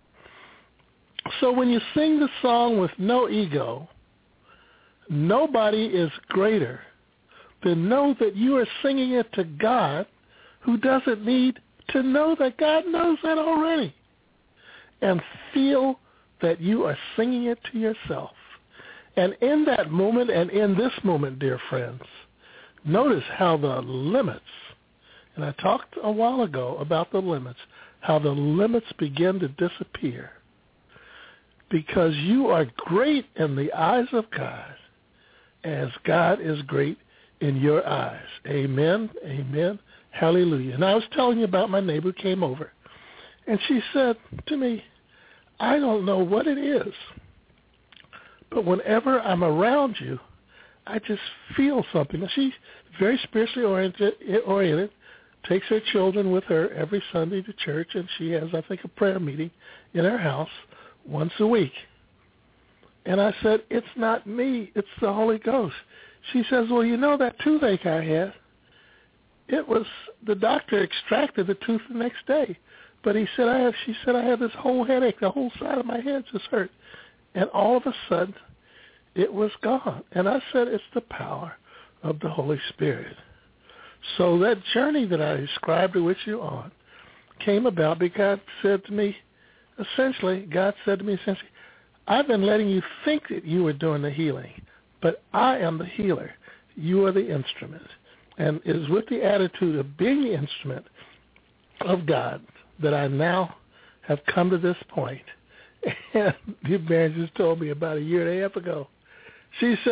Speaker 3: So when you sing the song with no ego, nobody is greater, then know that you are singing it to God, who doesn't need to know that God knows that already. And feel that you are singing it to yourself. And in that moment and in this moment, dear friends, notice how the limits, and I talked a while ago about the limits, how the limits begin to disappear. Because you are great in the eyes of God, as God is great in your eyes. Amen, amen, hallelujah. And I was telling you about my neighbor who came over, and she said to me, I don't know what it is, but whenever I'm around you, I just feel something. And she's very spiritually oriented, oriented, takes her children with her every Sunday to church, and she has, I think, a prayer meeting in her house once a week. And I said, it's not me, it's the Holy Ghost. She says, well, you know that toothache I had? It was, the doctor extracted the tooth the next day. But he said, I have, she said, I have this whole headache, the whole side of my head just hurt. And all of a sudden, it was gone. And I said, it's the power of the Holy Spirit. So that journey that I described with you on came about because God said to me, essentially, God said to me, essentially, I've been letting you think that you were doing the healing, but I am the healer. You are the instrument. And it is with the attitude of being the instrument of God that I now have come to this point. And the evangelist told me about a year and a half ago. She said,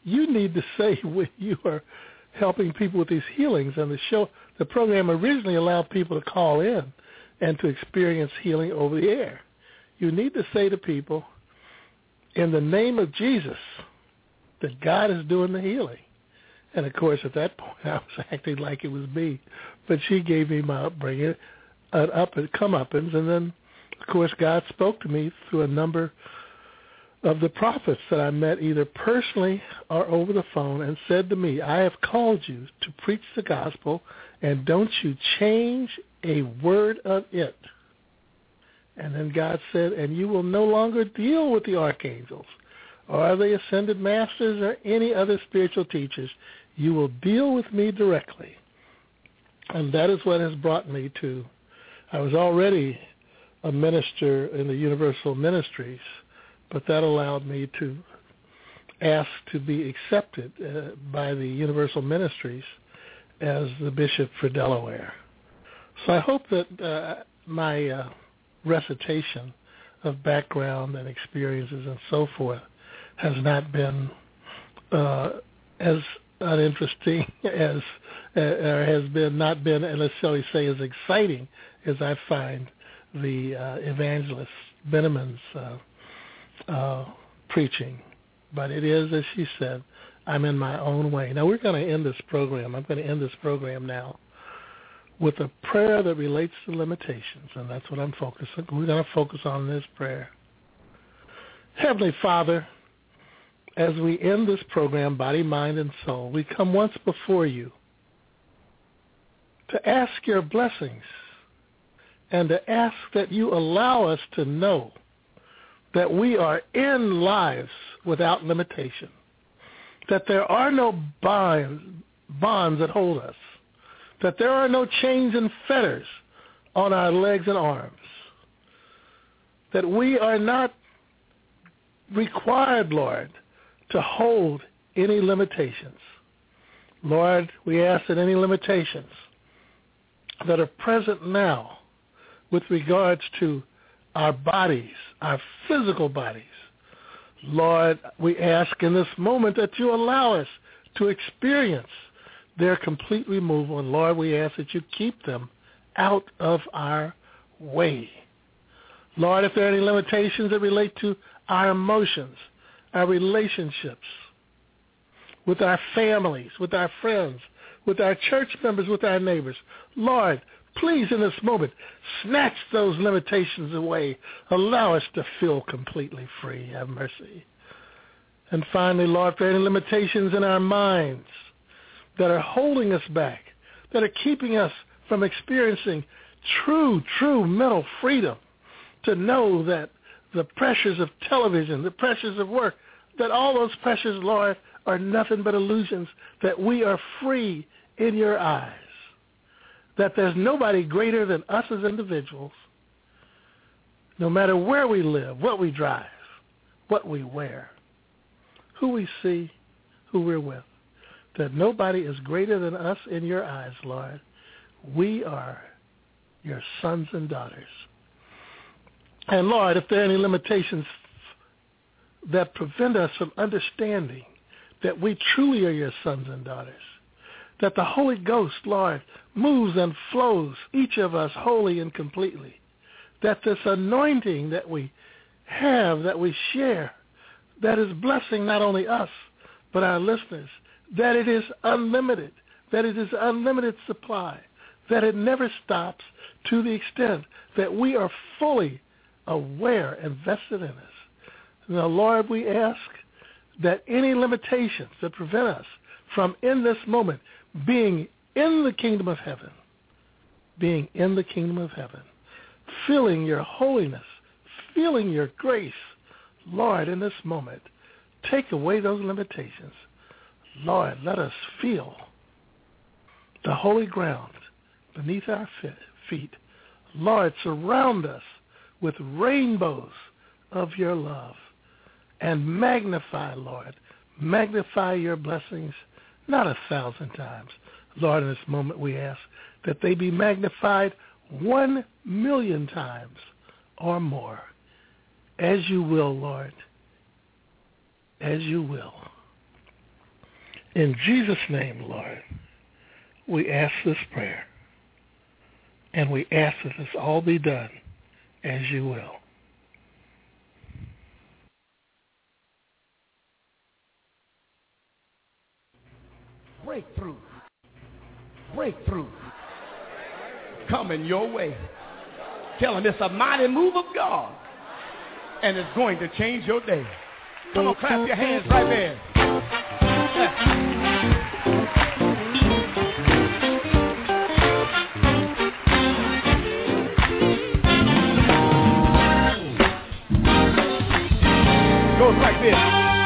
Speaker 3: you need to say when you are helping people with these healings. And the show, the program originally allowed people to call in and to experience healing over the air. You need to say to people, in the name of Jesus, that God is doing the healing. And, of course, at that point, I was acting like it was me. But she gave me my upbringing, an up and comeuppance. And then, of course, God spoke to me through a number of the prophets that I met either personally or over the phone and said to me, I have called you to preach the gospel, and don't you change a word of it. And then God said, and you will no longer deal with the archangels or the ascended masters or any other spiritual teachers. You will deal with me directly. And that is what has brought me to, I was already a minister in the Universal Ministries, but that allowed me to ask to be accepted uh, by the Universal Ministries as the bishop for Delaware. So I hope that uh, my uh, recitation of background and experiences and so forth has not been uh, as uninteresting as, uh, or has been not been, let's shall we say, as exciting as I find the uh, evangelist Benneman's uh, uh, preaching. But it is, as she said, I'm in my own way. Now we're going to end this program. I'm going to end this program now with a prayer that relates to limitations, and that's what I'm focusing. We're going to focus on this prayer. Heavenly Father, as we end this program, Body, Mind, and Soul, we come once before you to ask your blessings and to ask that you allow us to know that we are in lives without limitation, that there are no bonds, bonds that hold us, that there are no chains and fetters on our legs and arms, that we are not required, Lord, to hold any limitations. Lord, we ask that any limitations that are present now with regards to our bodies, our physical bodies, Lord, we ask in this moment that you allow us to experience their complete removal. And Lord, we ask that you keep them out of our way. Lord, if there are any limitations that relate to our emotions, our relationships, with our families, with our friends, with our church members, with our neighbors, Lord, please in this moment, snatch those limitations away. Allow us to feel completely free. Have mercy. And finally, Lord, if there are any limitations in our minds that are holding us back, that are keeping us from experiencing true, true mental freedom, to know that the pressures of television, the pressures of work, that all those pressures, Lord, are nothing but illusions, that we are free in your eyes, that there's nobody greater than us as individuals, no matter where we live, what we drive, what we wear, who we see, who we're with, that nobody is greater than us in your eyes, Lord. We are your sons and daughters. And Lord, if there are any limitations that prevent us from understanding that we truly are your sons and daughters, that the Holy Ghost, Lord, moves and flows each of us wholly and completely, that this anointing that we have, that we share, that is blessing not only us, but our listeners, that it is unlimited, that it is unlimited supply, that it never stops, to the extent that we are fully aware and vested in us. Now, Lord, we ask that any limitations that prevent us from, in this moment, being in the kingdom of heaven, being in the kingdom of heaven, feeling your holiness, feeling your grace, Lord, in this moment, take away those limitations. Lord, let us feel the holy ground beneath our feet. Lord, surround us with rainbows of your love and magnify, Lord, magnify your blessings, not a thousand times. Lord, in this moment we ask that they be magnified one million times or more. As you will, Lord, as you will. In Jesus' name, Lord, we ask this prayer, and we ask that this all be done as you will.
Speaker 1: Breakthrough. Breakthrough. Coming your way. Tell them it's a mighty move of God, and it's going to change your day. Come on, clap your hands right there. Goes like this.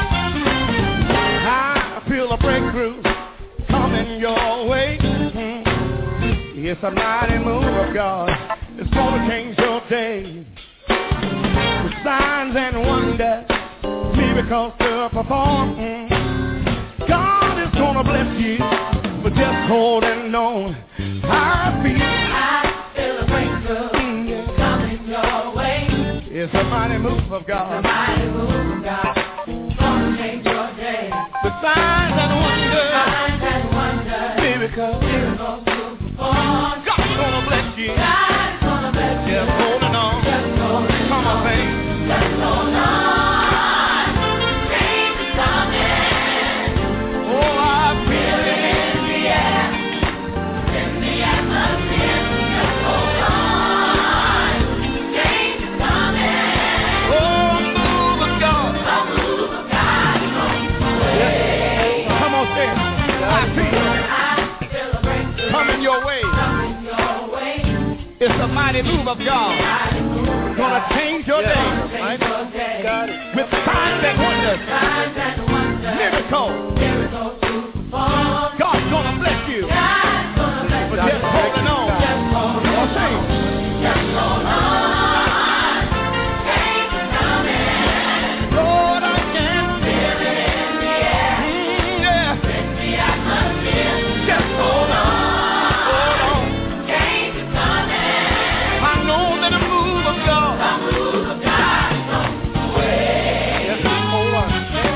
Speaker 1: I feel a breakthrough coming your way. Mm-hmm. It's a mighty move of God. It's going to change your day. With signs and wonders, miracles to perform. Mm-hmm. God is going to bless you for just holding on. I feel,
Speaker 6: I feel a breakthrough mm-hmm. coming your way.
Speaker 1: It's a mighty move of God.
Speaker 6: It's a mighty move of God. It's going to change your day.
Speaker 1: With signs and wonders,
Speaker 6: signs and wonders,
Speaker 1: miracles,
Speaker 6: miracles to perform.
Speaker 1: God's gonna bless you.
Speaker 6: God's gonna bless you.
Speaker 1: Just holding on.
Speaker 6: Just holding
Speaker 1: Come on, baby.
Speaker 6: Just hold on. Change is coming.
Speaker 1: Oh, I feel
Speaker 6: it in the air, in the atmosphere. Just hold on. Change is coming.
Speaker 1: Oh, a move of God.
Speaker 6: A move of God is on the way.
Speaker 1: Come on, say it. I feel it.
Speaker 6: I feel a breakthrough
Speaker 1: Coming your way.
Speaker 6: coming your way.
Speaker 1: It's a mighty move of God.
Speaker 6: Mighty move of
Speaker 1: Gonna
Speaker 6: God.
Speaker 1: change your day.
Speaker 6: Change your day.
Speaker 1: With signs and wonders,
Speaker 6: Signs and wonders,
Speaker 1: miracles.
Speaker 6: miracles to perform.
Speaker 1: God's gonna bless you.
Speaker 6: God's gonna bless
Speaker 1: But
Speaker 6: you.
Speaker 1: just holding on.
Speaker 6: Just hold
Speaker 1: Come on,
Speaker 6: on.
Speaker 1: say it.
Speaker 6: Just hold on. Change is coming.
Speaker 1: Lord, I can
Speaker 6: Feel it in the air,
Speaker 1: Mm, yeah.
Speaker 6: in the atmosphere.
Speaker 1: Just hold on. Hold on.
Speaker 6: Change is coming.
Speaker 1: I know that a move of God.
Speaker 6: A move of God is on the way.
Speaker 1: Yes, hold on.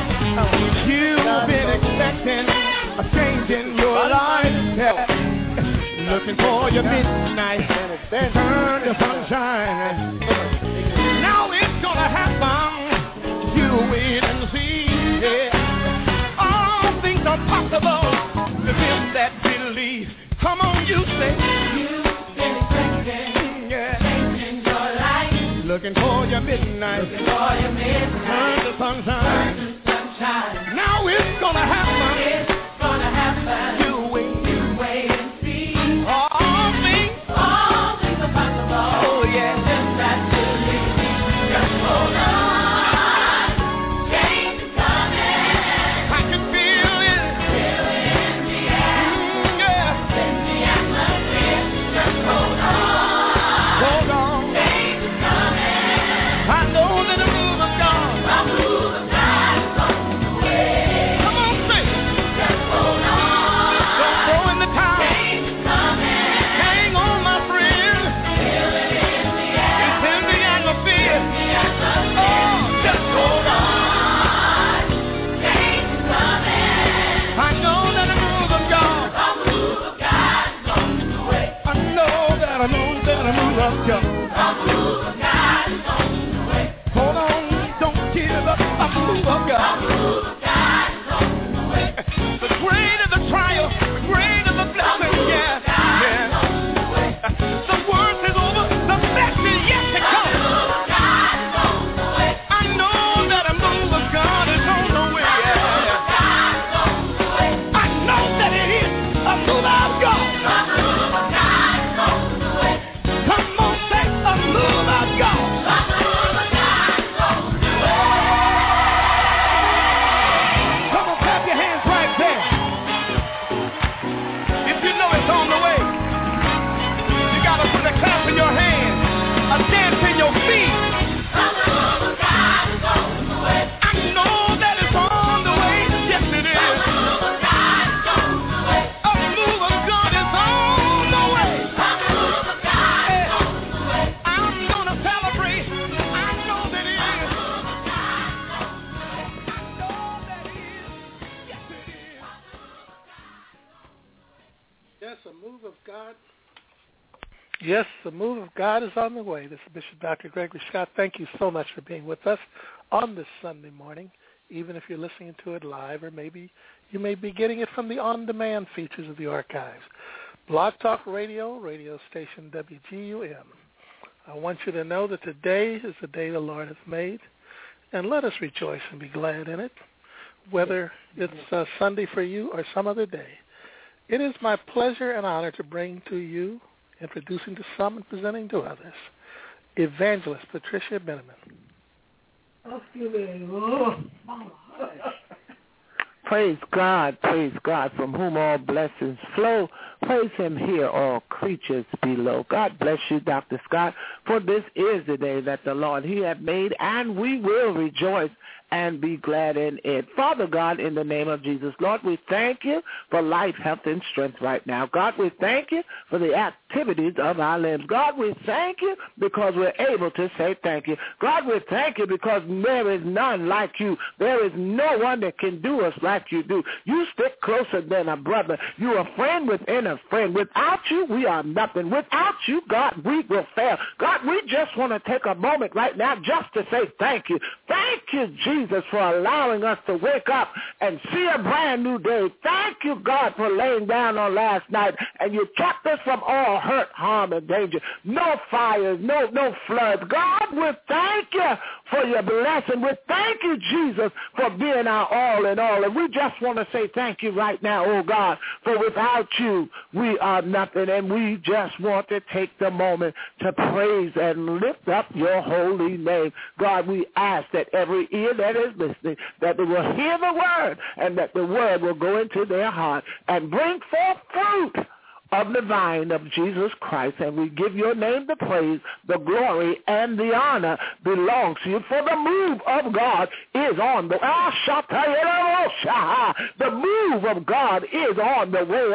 Speaker 1: You've been expecting a change in your life. Yeah. Looking for your midnight to turn to sunshine. Now it's gonna happen. You wait and see. Yeah. All things are possible to them that believe. Come on, you say.
Speaker 6: You've been expecting
Speaker 1: Yeah.
Speaker 6: change in your life.
Speaker 1: Looking for your midnight
Speaker 6: Looking for your midnight.
Speaker 1: turn to sunshine.
Speaker 6: Turn to sunshine.
Speaker 1: Now it's gonna happen.
Speaker 6: It's gonna happen.
Speaker 1: You wait.
Speaker 6: You wait and see.
Speaker 1: All things.
Speaker 6: All things are possible.
Speaker 1: Oh, yeah.
Speaker 6: Them that believe. Just hold on. Change is coming.
Speaker 1: I can feel it.
Speaker 6: Feel it in the air,
Speaker 1: Mm, yeah.
Speaker 6: in the atmosphere. Just hold on.
Speaker 1: Hold on.
Speaker 6: Change is coming.
Speaker 1: I know that the move of God.
Speaker 6: A move of God is on the way.
Speaker 1: Come on, say.
Speaker 3: Yes, a move of God. Yes, the move of God is on the way. This is Bishop Doctor Gregory Scott. Thank you so much for being with us on this Sunday morning, even if you're listening to it live, or maybe you may be getting it from the on-demand features of the archives. Blog Talk Radio, radio station W G U M. I want you to know that today is the day the Lord has made, and let us rejoice and be glad in it, whether it's uh, Sunday for you or some other day. It is my pleasure and honor to bring to you, introducing to some and presenting to others, Evangelist Patricia Benjamin.
Speaker 4: Praise God, praise God, from whom all blessings flow. Praise him here, all creatures below. God bless you, Doctor Scott, for this is the day that the Lord he hath made, and we will rejoice and be glad in it. Father God, in the name of Jesus, Lord, we thank you for life, health, and strength right now. God, we thank you for the activities of our limbs. God, we thank you because we're able to say thank you. God, we thank you because there is none like you. There is no one that can do us like you do. You stick closer than a brother. You're a friend within a friend. Without you, we are nothing. Without you, God, we will fail. God, we just want to take a moment right now just to say thank you. Thank you, Jesus, for allowing us to wake up and see a brand new day. Thank you, God, for laying down on last night, and you kept us from all hurt, harm, and danger. No fires, no no floods. God, we thank you for your blessing. We thank you, Jesus, for being our all in all. And we just want to say thank you right now, oh God, for without you, we are nothing. And we just want to take the moment to praise and lift up your holy name. God, we ask that every ear that is listening, that they will hear the word, and that the word will go into their heart and bring forth fruit of the vine of Jesus Christ. And we give your name the praise, the glory, and the honor belongs to you. For the move of God is on the the move of God is on the way.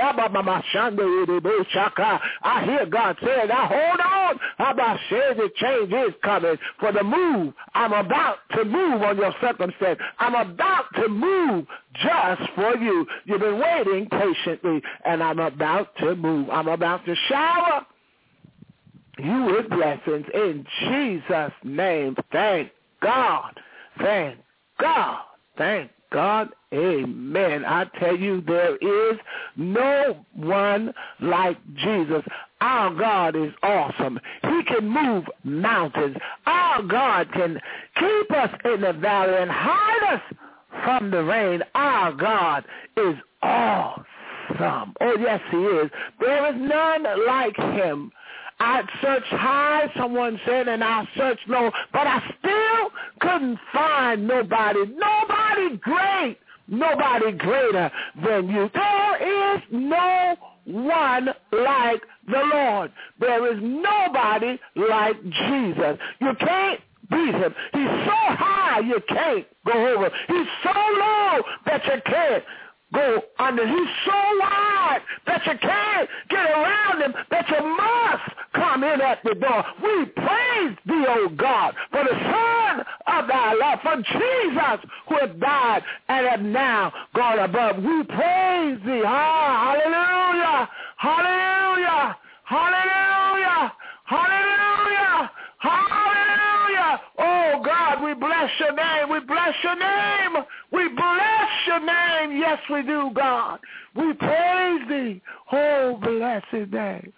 Speaker 4: I hear God saying, now hold on. The change is coming. For the move, I'm about to move on your circumstance. I'm about to move just for you. You've been waiting patiently, and I'm about to move. I'm about to shower you with blessings in Jesus' name. Thank God. Thank God. Thank God. Amen. I tell you, there is no one like Jesus. Our God is awesome. He can move mountains. Our God can keep us in the valley and hide us from the rain. Our God is awesome. Oh, yes, he is. There is none like him. I searched high, someone said, and I searched low, but I still couldn't find nobody. Nobody great. Nobody greater than you. There is no one like the Lord. There is nobody like Jesus. You can't beat him. He's so high you can't go over. He's so low that you can't go under. He's so wide that you can't get around him, that you must come in at the door. We praise thee, O God, for the Son of thy love, for Jesus who has died and have now gone above. We praise thee. Ah, hallelujah, hallelujah, hallelujah, hallelujah, hallelujah. Oh, God, we bless your name. We bless your name. We bless your name. Yes, we do, God. We praise thee. Oh, blessed name.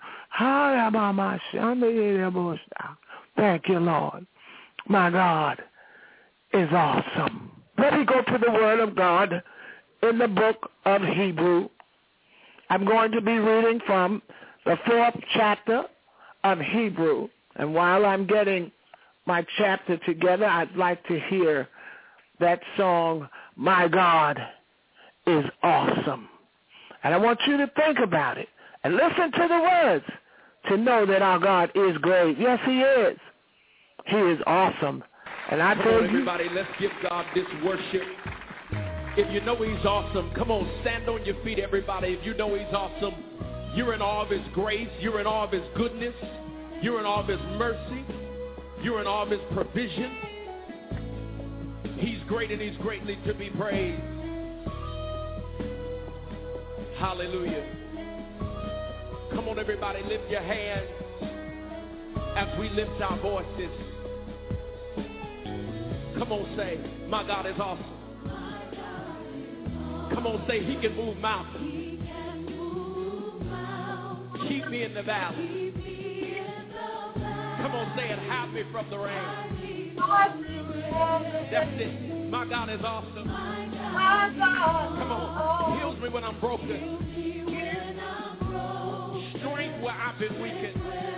Speaker 4: Thank you, Lord. My God is awesome. Let me go to the word of God in the book of Hebrew. I'm going to be reading from the fourth chapter of Hebrew. And while I'm getting my chapter together, I'd like to hear that song, My God is Awesome. And I want you to think about it and listen to the words to know that our God is great. Yes, he is. He is awesome. And I
Speaker 5: come
Speaker 4: tell
Speaker 5: on,
Speaker 4: you,
Speaker 5: everybody, let's give God this worship. If you know he's awesome, come on, stand on your feet, everybody. If you know he's awesome, you're in awe of his grace. You're in awe of his goodness. You're in awe of his mercy. You're in awe of his provision. He's great and he's greatly to be praised. Hallelujah. on, everybody, lift your hands as we lift our voices. Come on, say, my God is awesome. Come on, say, he can move mountains. Keep me in the valley. Come on, say it, hide me from the rain. That's it. My God is awesome. Come on, heals me when I'm broken. Strength where I've been weakened.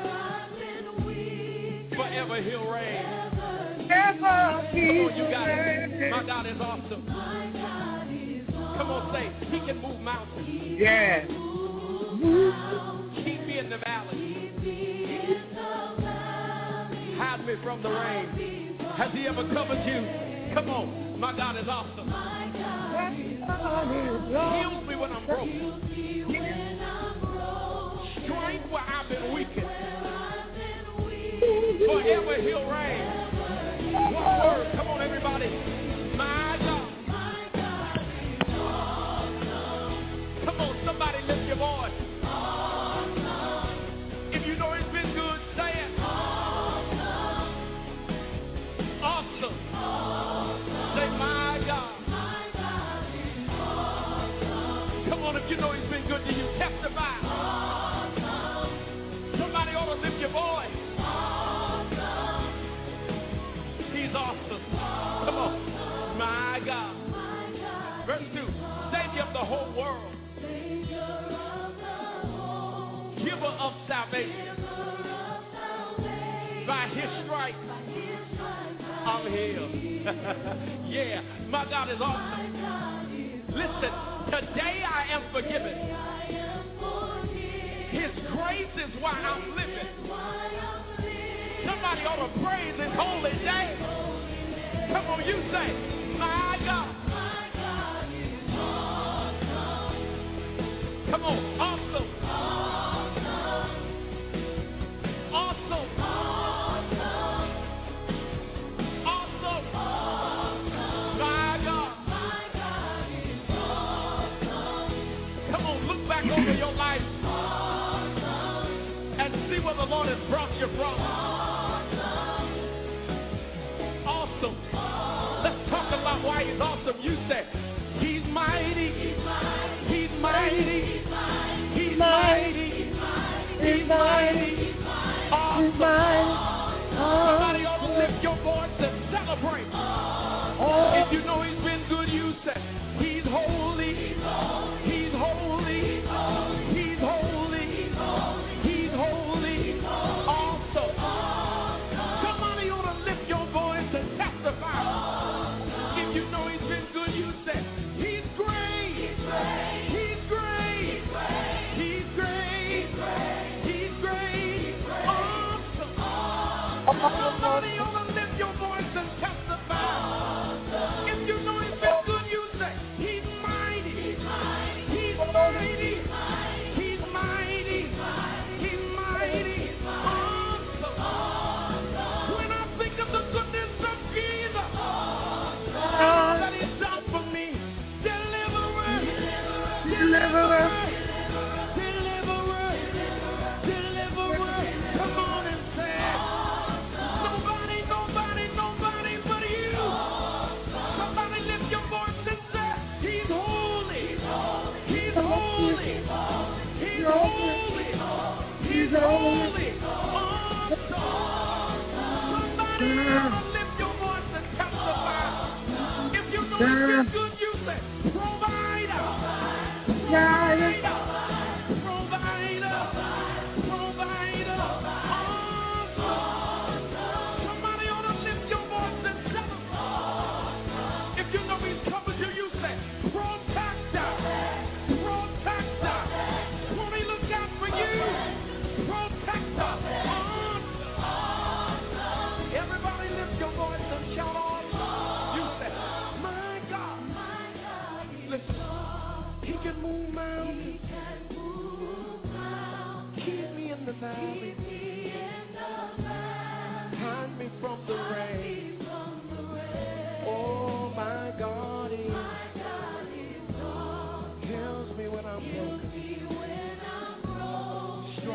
Speaker 5: Forever he'll reign. Come on, you got it. My God is awesome. Come on, say, he can move mountains.
Speaker 4: Yes.
Speaker 5: Keep me in the valley. Hide me from the rain. Has he ever covered you? Come on, my God is awesome. Heals me when I'm broken. Strength where I've been weakened. Forever he'll reign. One word, come on, everybody. My God. Come on, somebody lift your voice. If you know he's been good, say it. Awesome. Say, my God. Come on, if you know he's been good to you, testify. Somebody ought to lift your voice. He's awesome. Come on. My God. Verse two. Savior of the whole world. Giver of salvation. By his stripes, I'm healed. Yeah, my God is awesome. Listen, today I am forgiven. His grace is why I'm living. Somebody ought to praise his holy name. Come on, you say, my God. Come on, awesome. Awesome. Awesome. My God. Come on, look back over your life and see where the Lord has brought you from. Awesome. Let's talk about why he's awesome. You say, he's mighty. He's mighty. He's mighty. He's mighty. He's mighty. Awesome. Somebody ought to lift your voice and celebrate. If you know he's been good, you say, he's holy. He's holy. He's holy. He's holy. Awesome. Somebody ought to lift your voice and testify. If you know he's been good, you say, he's great. He's great. He's great. He's great. He's great. Awesome. Somebody ought to lift your voice and testify. If you know he's been good, you say, he's mighty. He's mighty. He's mighty. He's mighty. He's mighty. Awesome. When I think of the goodness of Jesus, that he's done for me, deliverer, deliverer, deliverer, deliverer. Come on and say, nobody, nobody, nobody but you. Somebody lift your voice and say, he's holy. He's holy. He's holy. He's holy. Awesome. Somebody lift your voice and testify. If you know he's been good, you say, provider. Provider. Provider. Provider. Awesome. Somebody ought to lift your voice and celebrate. If you know he's covered you, you say, protector. Protector. Won't he look out for you? Protector. Awesome. Everybody lift your voice and shout on. You say, my God. Listen, he can move mountains. Keep me in the valley. Hide me from the rain. Oh, my God, he heals me when I'm broken.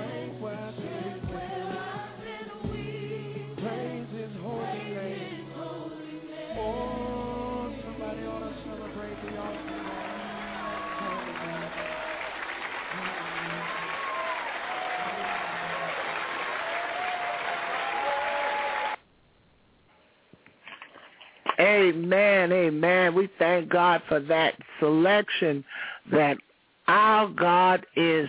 Speaker 4: Amen, amen. We thank God for that selection, that our God is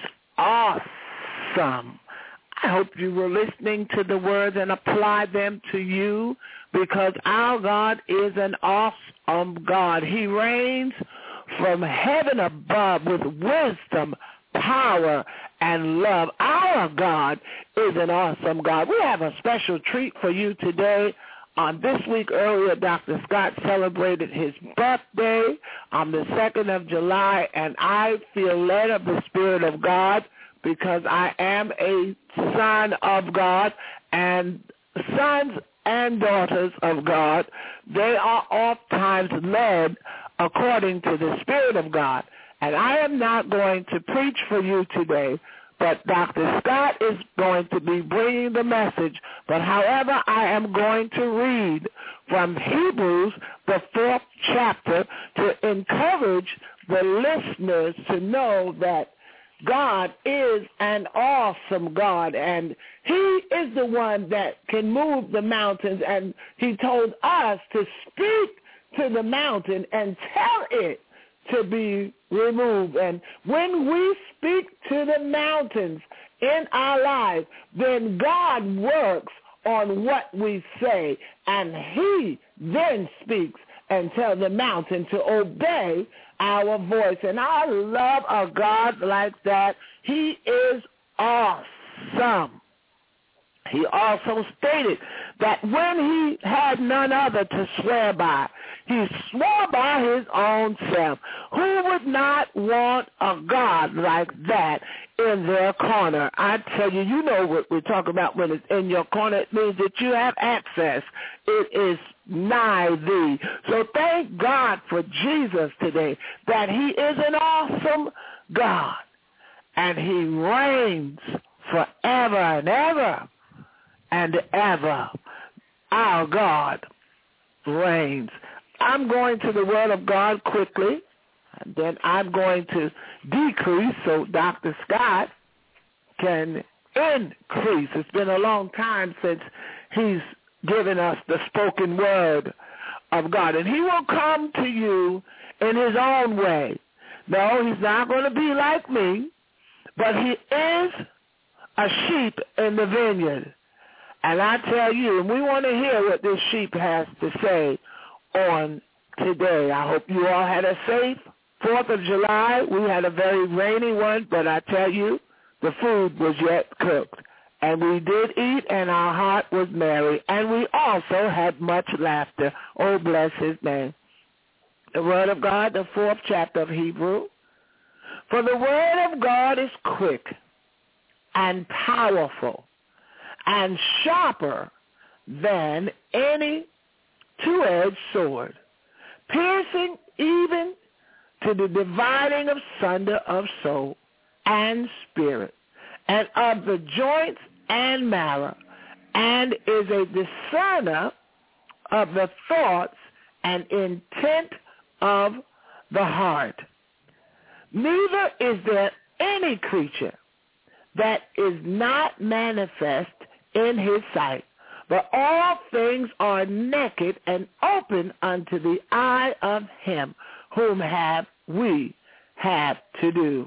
Speaker 4: awesome. I hope you were listening to the words and apply them to you, because our God is an awesome God. He reigns from heaven above with wisdom, power, and love. Our God is an awesome God. We have a special treat for you today. On this week earlier, Doctor Scott celebrated his birthday on the second of July, and I feel led of the Spirit of God because I am a son of God, and sons and daughters of God, they are oftentimes led according to the Spirit of God. And I am not going to preach for you today, but Doctor Scott is going to be bringing the message. But however, I am going to read from Hebrews, the fourth chapter, to encourage the listeners to know that God is an awesome God, and he is the one that can move the mountains, and he told us to speak to the mountain and tell it to be removed. And when we speak to the mountains in our lives, then God works on what we say, and he then speaks and tells the mountain to obey our voice. And I love a God like that. He is awesome. He also stated that when he had none other to swear by, he swore by his own self. Who would not want a God like that in their corner? I tell you, you know what we're talking about when it's in your corner. It means that you have access. It is nigh thee. So thank God for Jesus today, that he is an awesome God, and he reigns forever and ever and ever. Our God reigns. I'm going to the Word of God quickly, and then I'm going to decrease so Doctor Scott can increase. It's been a long time since he's given us the spoken word of God, and he will come to you in his own way. No, he's not going to be like me, but he is a sheep in the vineyard. And I tell you, and we want to hear what this sheep has to say on today. I hope you all had a safe fourth of July. We had a very rainy one, but I tell you, the food was yet cooked. And we did eat, and our heart was merry. And we also had much laughter. Oh, bless his name. The Word of God, the fourth chapter of Hebrew. For the Word of God is quick and powerful and sharper than any two-edged sword, piercing even to the dividing of sunder of soul and spirit, and of the joints and marrow, and is a discerner of the thoughts and intent of the heart. Neither is there any creature that is not manifest in his sight, but all things are naked and open unto the eye of him whom have we have to do.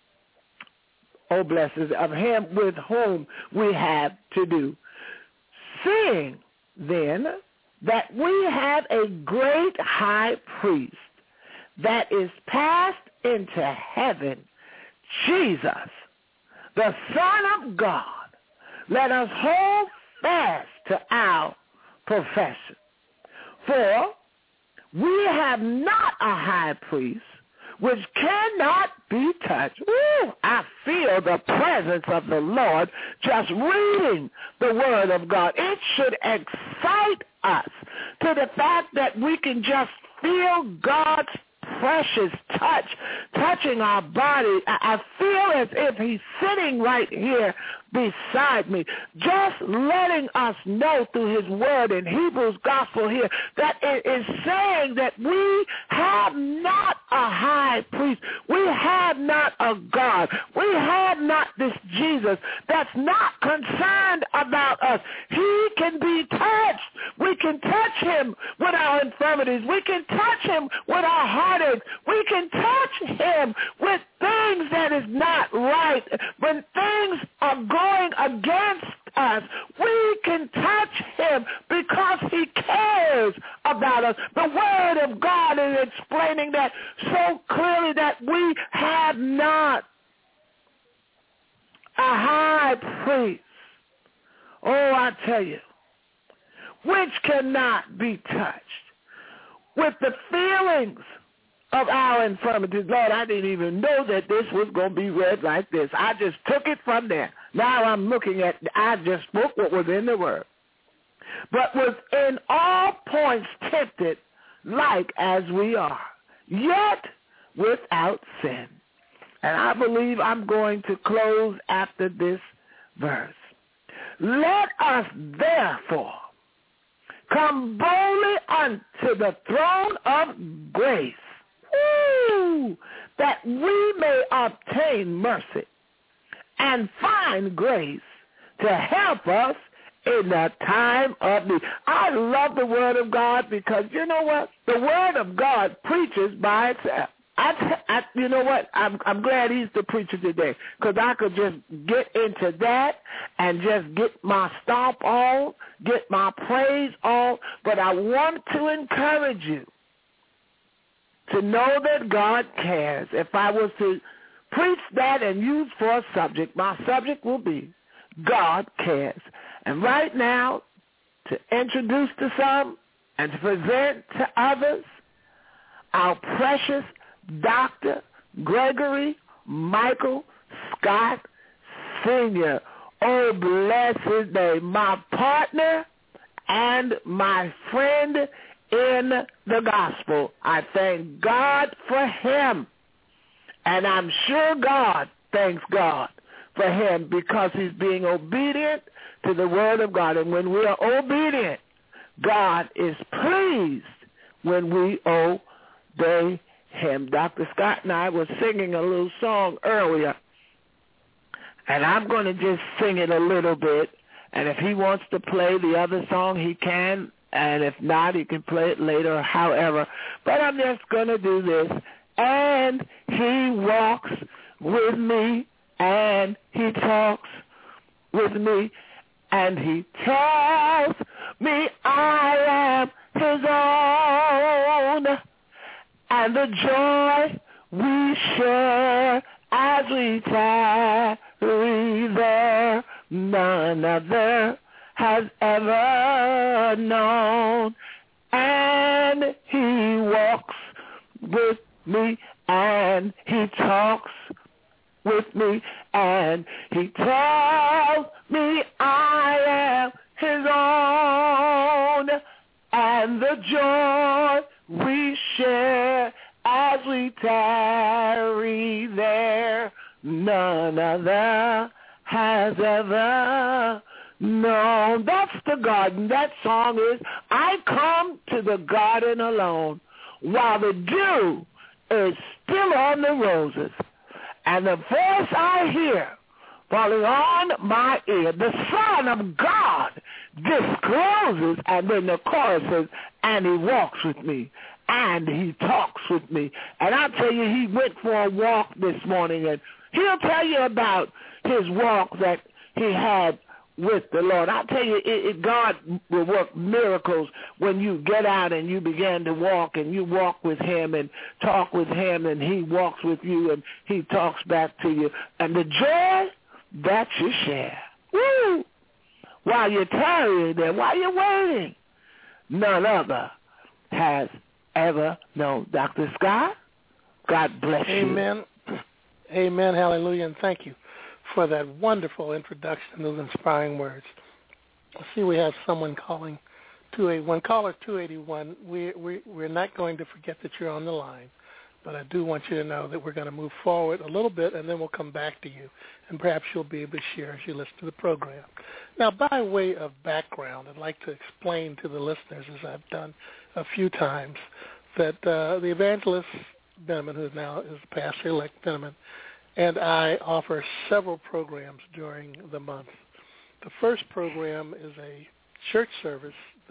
Speaker 4: Oh, blessings of him with whom we have to do. Seeing, then, that we have a great high priest that is passed into heaven, Jesus, the Son of God, let us hold fast to our profession. For we have not a high priest which cannot be touched. Ooh, I feel the presence of the Lord just reading the Word of God. It should excite us to the fact that we can just feel God's precious touch touching our body. I feel as if he's sitting right here beside me, just letting us know through his word in Hebrews gospel here that it is saying that we have not a high priest. We have not a God. We have not this Jesus that's not concerned about us. He can be touched. We can touch him with our infirmities. We can touch him with our heartaches. We can touch him with things that is not right. When things are going against us, we can touch him because he cares about us. The word of God is explaining that so clearly that we have not a high priest, oh, I tell you, which cannot be touched with the feelings of our infirmities. Lord, I didn't even know that this was going to be read like this. I just took it from there. Now I'm looking at, I just spoke what was in the word. But was in all points tempted like as we are, yet without sin. And I believe I'm going to close after this verse. Let us therefore come boldly unto the throne of grace, woo, that we may obtain mercy and find grace to help us in the time of need. I love the word of God because, you know what? The word of God preaches by itself. I, I, you know what? I'm, I'm glad he's the preacher today because I could just get into that and just get my stomp on, get my praise on. But I want to encourage you to know that God cares. If I was to preach that and use for a subject, my subject will be God cares. And right now, to introduce to some and to present to others, our precious Doctor Gregory Michael Scott Senior Oh, bless his name. My partner and my friend in the gospel. I thank God for him. And I'm sure God thanks God for him because he's being obedient to the word of God. And when we are obedient, God is pleased when we obey him. Doctor Scott and I were singing a little song earlier, and I'm going to just sing it a little bit, and if he wants to play the other song, he can, and if not, he can play it later, however. But I'm just going to do this. And he walks with me, and he talks with me, and he tells me I am his own. And the joy we share as we tarry there, none other has ever known. And he walks with me, and he talks with me, and he tells me I am his own. And the joy we share as we tarry there, none other has ever known. That's the garden. That song is, I come to the garden alone while the dew is still on the roses, and the voice I hear falling on my ear, the Son of God discloses, and then the chorus says, and he walks with me, and he talks with me. And I'll tell you, he went for a walk this morning, and he'll tell you about his walk that he had with the Lord. I'll tell you, it, it, God will work miracles when you get out and you begin to walk, and you walk with him and talk with him, and he walks with you, and he talks back to you. And the joy that you share, woo, while you're tarrying there, while you're waiting, none other has ever known. Doctor Scott, God bless you.
Speaker 3: Amen. Amen. Hallelujah. And thank you for that wonderful introduction, those inspiring words. I see we have someone calling two eighty-one. Caller two eighty-one, we, we, we're not going to forget that you're on the line, but I do want you to know that we're going to move forward a little bit, and then we'll come back to you, and perhaps you'll be able to share as you listen to the program. Now, by way of background, I'd like to explain to the listeners, as I've done a few times, that uh, the evangelist Benjamin, who now is pastor-elect Benjamin, and I offer several programs during the month. The first program is a church service that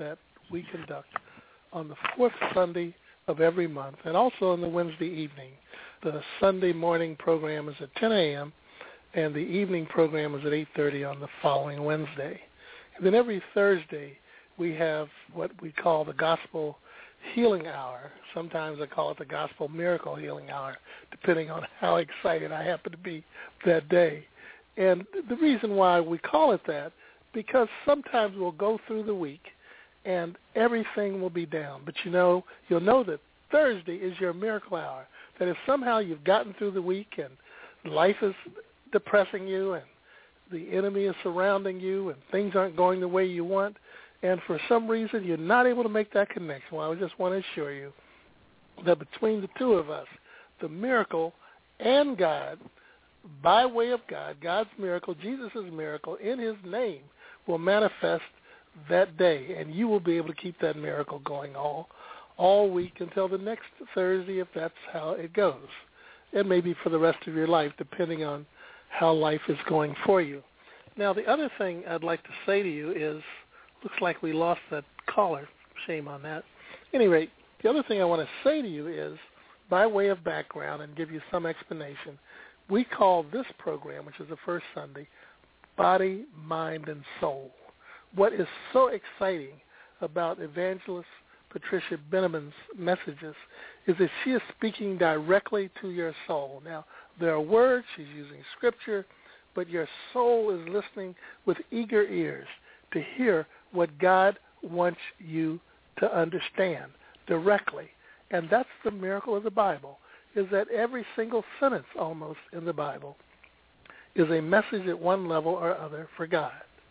Speaker 3: we conduct on the fourth Sunday of every month, and also on the Wednesday evening. The Sunday morning program is at ten a.m., and the evening program is at eight thirty on the following Wednesday. And then every Thursday, we have what we call the Gospel Healing Hour. Sometimes I call it the Gospel Miracle Healing Hour, depending on how excited I happen to be that day. And the reason why we call it that, because sometimes we'll go through the week and everything will be down. But you know, you'll know that Thursday is your miracle hour, that if somehow you've gotten through the week and life is depressing you and the enemy is surrounding you and things aren't going the way you want, and for some reason you're not able to make that connection, well, I just want to assure you that between the two of us, the miracle and God, by way of God, God's miracle, Jesus' miracle in his name will manifest that day, and you will be able to keep that miracle going all all week until the next Thursday, if that's how it goes. And maybe for the rest of your life, depending on how life is going for you. Now, the other thing I'd like to say to you is, looks like we lost that caller. Shame on that. At any rate, the other thing I want to say to you is, by way of background and give you some explanation, we call this program, which is the first Sunday, Body, Mind, and Soul. What is so exciting about Evangelist Patricia Benneman's messages is that she is speaking directly to your soul. Now, there are words, she's using scripture, but your soul is listening with eager ears to hear what God wants you to understand directly. And that's the miracle of the Bible, is that every single sentence almost in the Bible is a message at one level or other for God.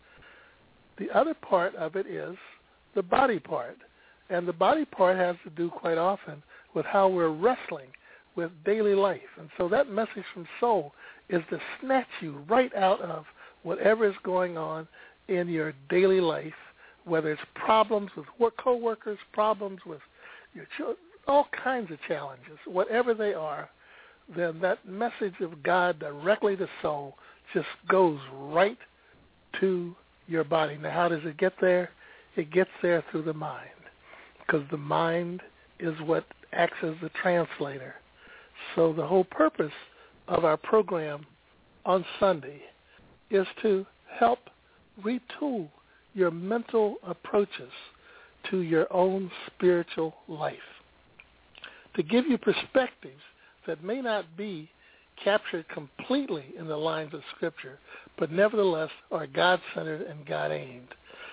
Speaker 3: The other part of it is the body part. And the body part has to do quite often with how we're wrestling with daily life. And so that message from soul is to snatch you right out of whatever is going on in your daily life, whether it's problems with work, co-workers, problems with your children, all kinds of challenges, whatever they are, then that message of God directly to soul just goes right to your body. Now, how does it get there? It gets there through the mind, because the mind is what acts as the translator. So the whole purpose of our program on Sunday is to help retool your mental approaches to your own spiritual life, to give you perspectives that may not be captured completely in the lines of Scripture, but nevertheless are God-centered and God-aimed.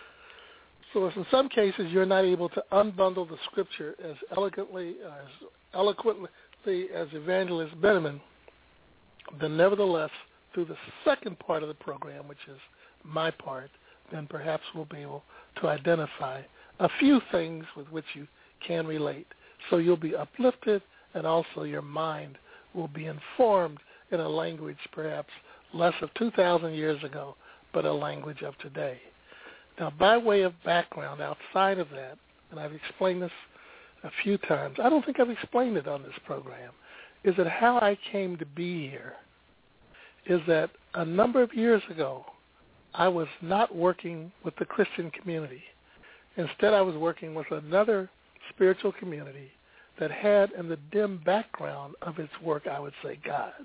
Speaker 3: So if in some cases you're not able to unbundle the Scripture as elegantly, as eloquently as Evangelist Benneman, then nevertheless, through the second part of the program, which is my part, then perhaps we'll be able to identify a few things with which you can relate. So you'll be uplifted, and also your mind will be informed in a language perhaps less of two thousand years ago, but a language of today. Now, by way of background outside of that, and I've explained this a few times, I don't think I've explained it on this program, is that how I came to be here is that a number of years ago, I was not working with the Christian community. Instead, I was working with another spiritual community that had in the dim background of its work, I would say, God.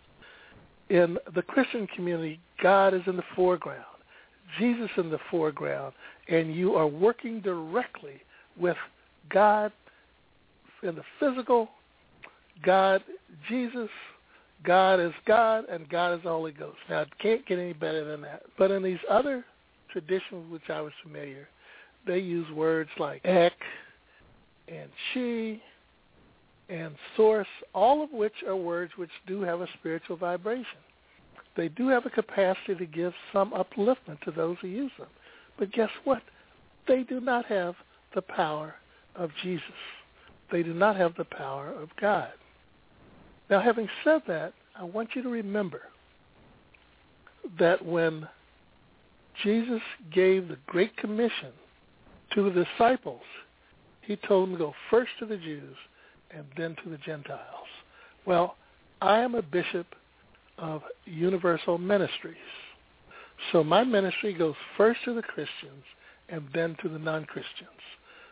Speaker 3: In the Christian community, God is in the foreground, Jesus in the foreground, and you are working directly with God in the physical, God, Jesus, God is God, and God is the Holy Ghost. Now, it can't get any better than that. But in these other traditions which I was familiar, they use words like ek and chi and source, all of which are words which do have a spiritual vibration. They do have a capacity to give some upliftment to those who use them. But guess what? They do not have the power of Jesus. They do not have the power of God. Now, having said that, I want you to remember that when Jesus gave the Great Commission to the disciples, he told them to go first to the Jews and then to the Gentiles. Well, I am a bishop of Universal Ministries. So my ministry goes first to the Christians and then to the non-Christians.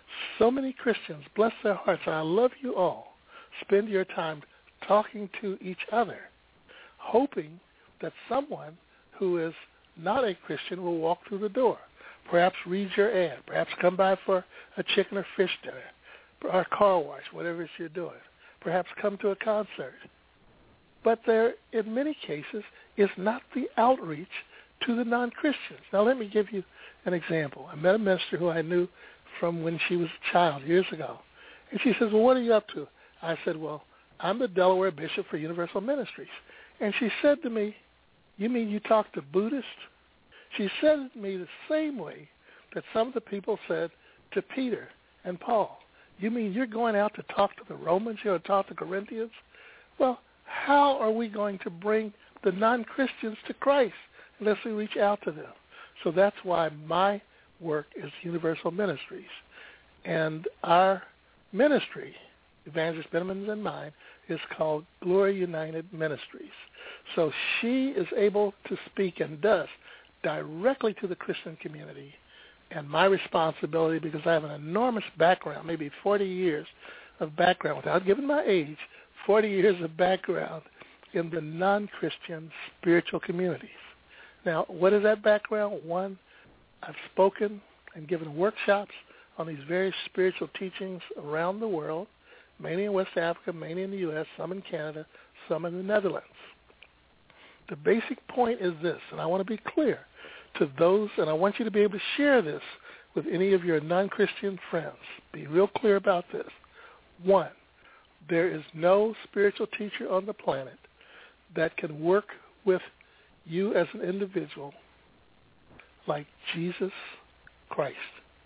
Speaker 3: So many Christians, bless their hearts, and I love you all, spend your time talking to each other, hoping that someone who is not a Christian will walk through the door, perhaps read your ad, perhaps come by for a chicken or fish dinner, or a car wash, whatever it is you're doing, perhaps come to a concert. But there, in many cases, is not the outreach to the non-Christians. Now, let me give you an example. I met a minister who I knew from when she was a child years ago. And she says, well, what are you up to? I said, well, I'm the Delaware Bishop for Universal Ministries. And she said to me, you mean you talk to Buddhists? She said it to me the same way that some of the people said to Peter and Paul. You mean you're going out to talk to the Romans, you're going to talk to Corinthians? Well, how are we going to bring the non-Christians to Christ unless we reach out to them? So that's why my work is Universal Ministries. And our ministry, Evangelist Benjamin's and mine, is called Glory United Ministries. So she is able to speak and does directly to the Christian community. And my responsibility, because I have an enormous background, maybe forty years of background, without giving my age, forty years of background in the non-Christian spiritual communities. Now, what is that background? One, I've spoken and given workshops on these various spiritual teachings around the world, mainly in West Africa, mainly in the U S, some in Canada, some in the Netherlands. The basic point is this, and I want to be clear to those, and I want you to be able to share this with any of your non-Christian friends. Be real clear about this. One, there is no spiritual teacher on the planet that can work with you as an individual like Jesus Christ.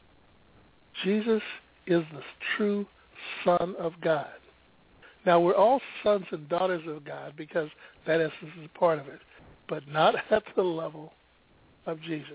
Speaker 3: Jesus is the true Son of God. Now, we're all sons and daughters of God because that essence is a part of it, but not at the level of Jesus.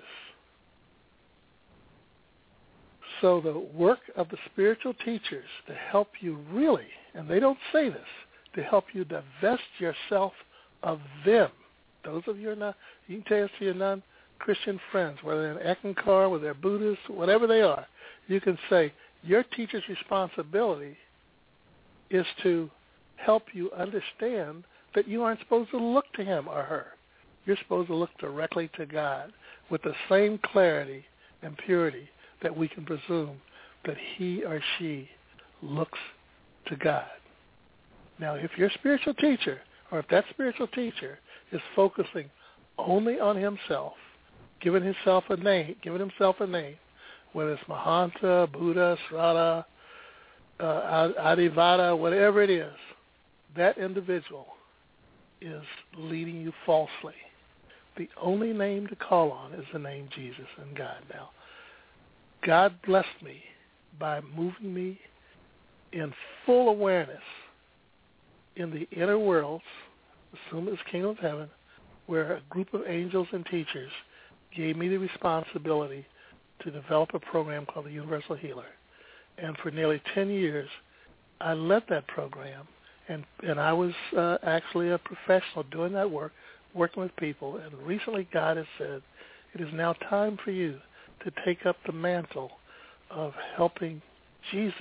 Speaker 3: So the work of the spiritual teachers to help you really, and they don't say this, to help you divest yourself of them. Those of you who are not, you can tell this to your non-Christian friends, whether they're in Eckankar, whether they're Buddhists, whatever they are, you can say, your teacher's responsibility is to help you understand that you aren't supposed to look to him or her. You're supposed to look directly to God with the same clarity and purity that we can presume that he or she looks to God. Now, if your spiritual teacher, or if that spiritual teacher is focusing only on himself, giving himself a name, giving himself a name, whether it's Mahanta, Buddha, Srada, uh, Adivada, whatever it is, that individual is leading you falsely. The only name to call on is the name Jesus and God. Now, God blessed me by moving me in full awareness in the inner worlds, assume it's Kingdom of Heaven, where a group of angels and teachers gave me the responsibility to develop a program called the Universal Healer. And for nearly ten years, I led that program, and, and I was uh, actually a professional doing that work, working with people. And recently God has said, it is now time for you to take up the mantle of helping Jesus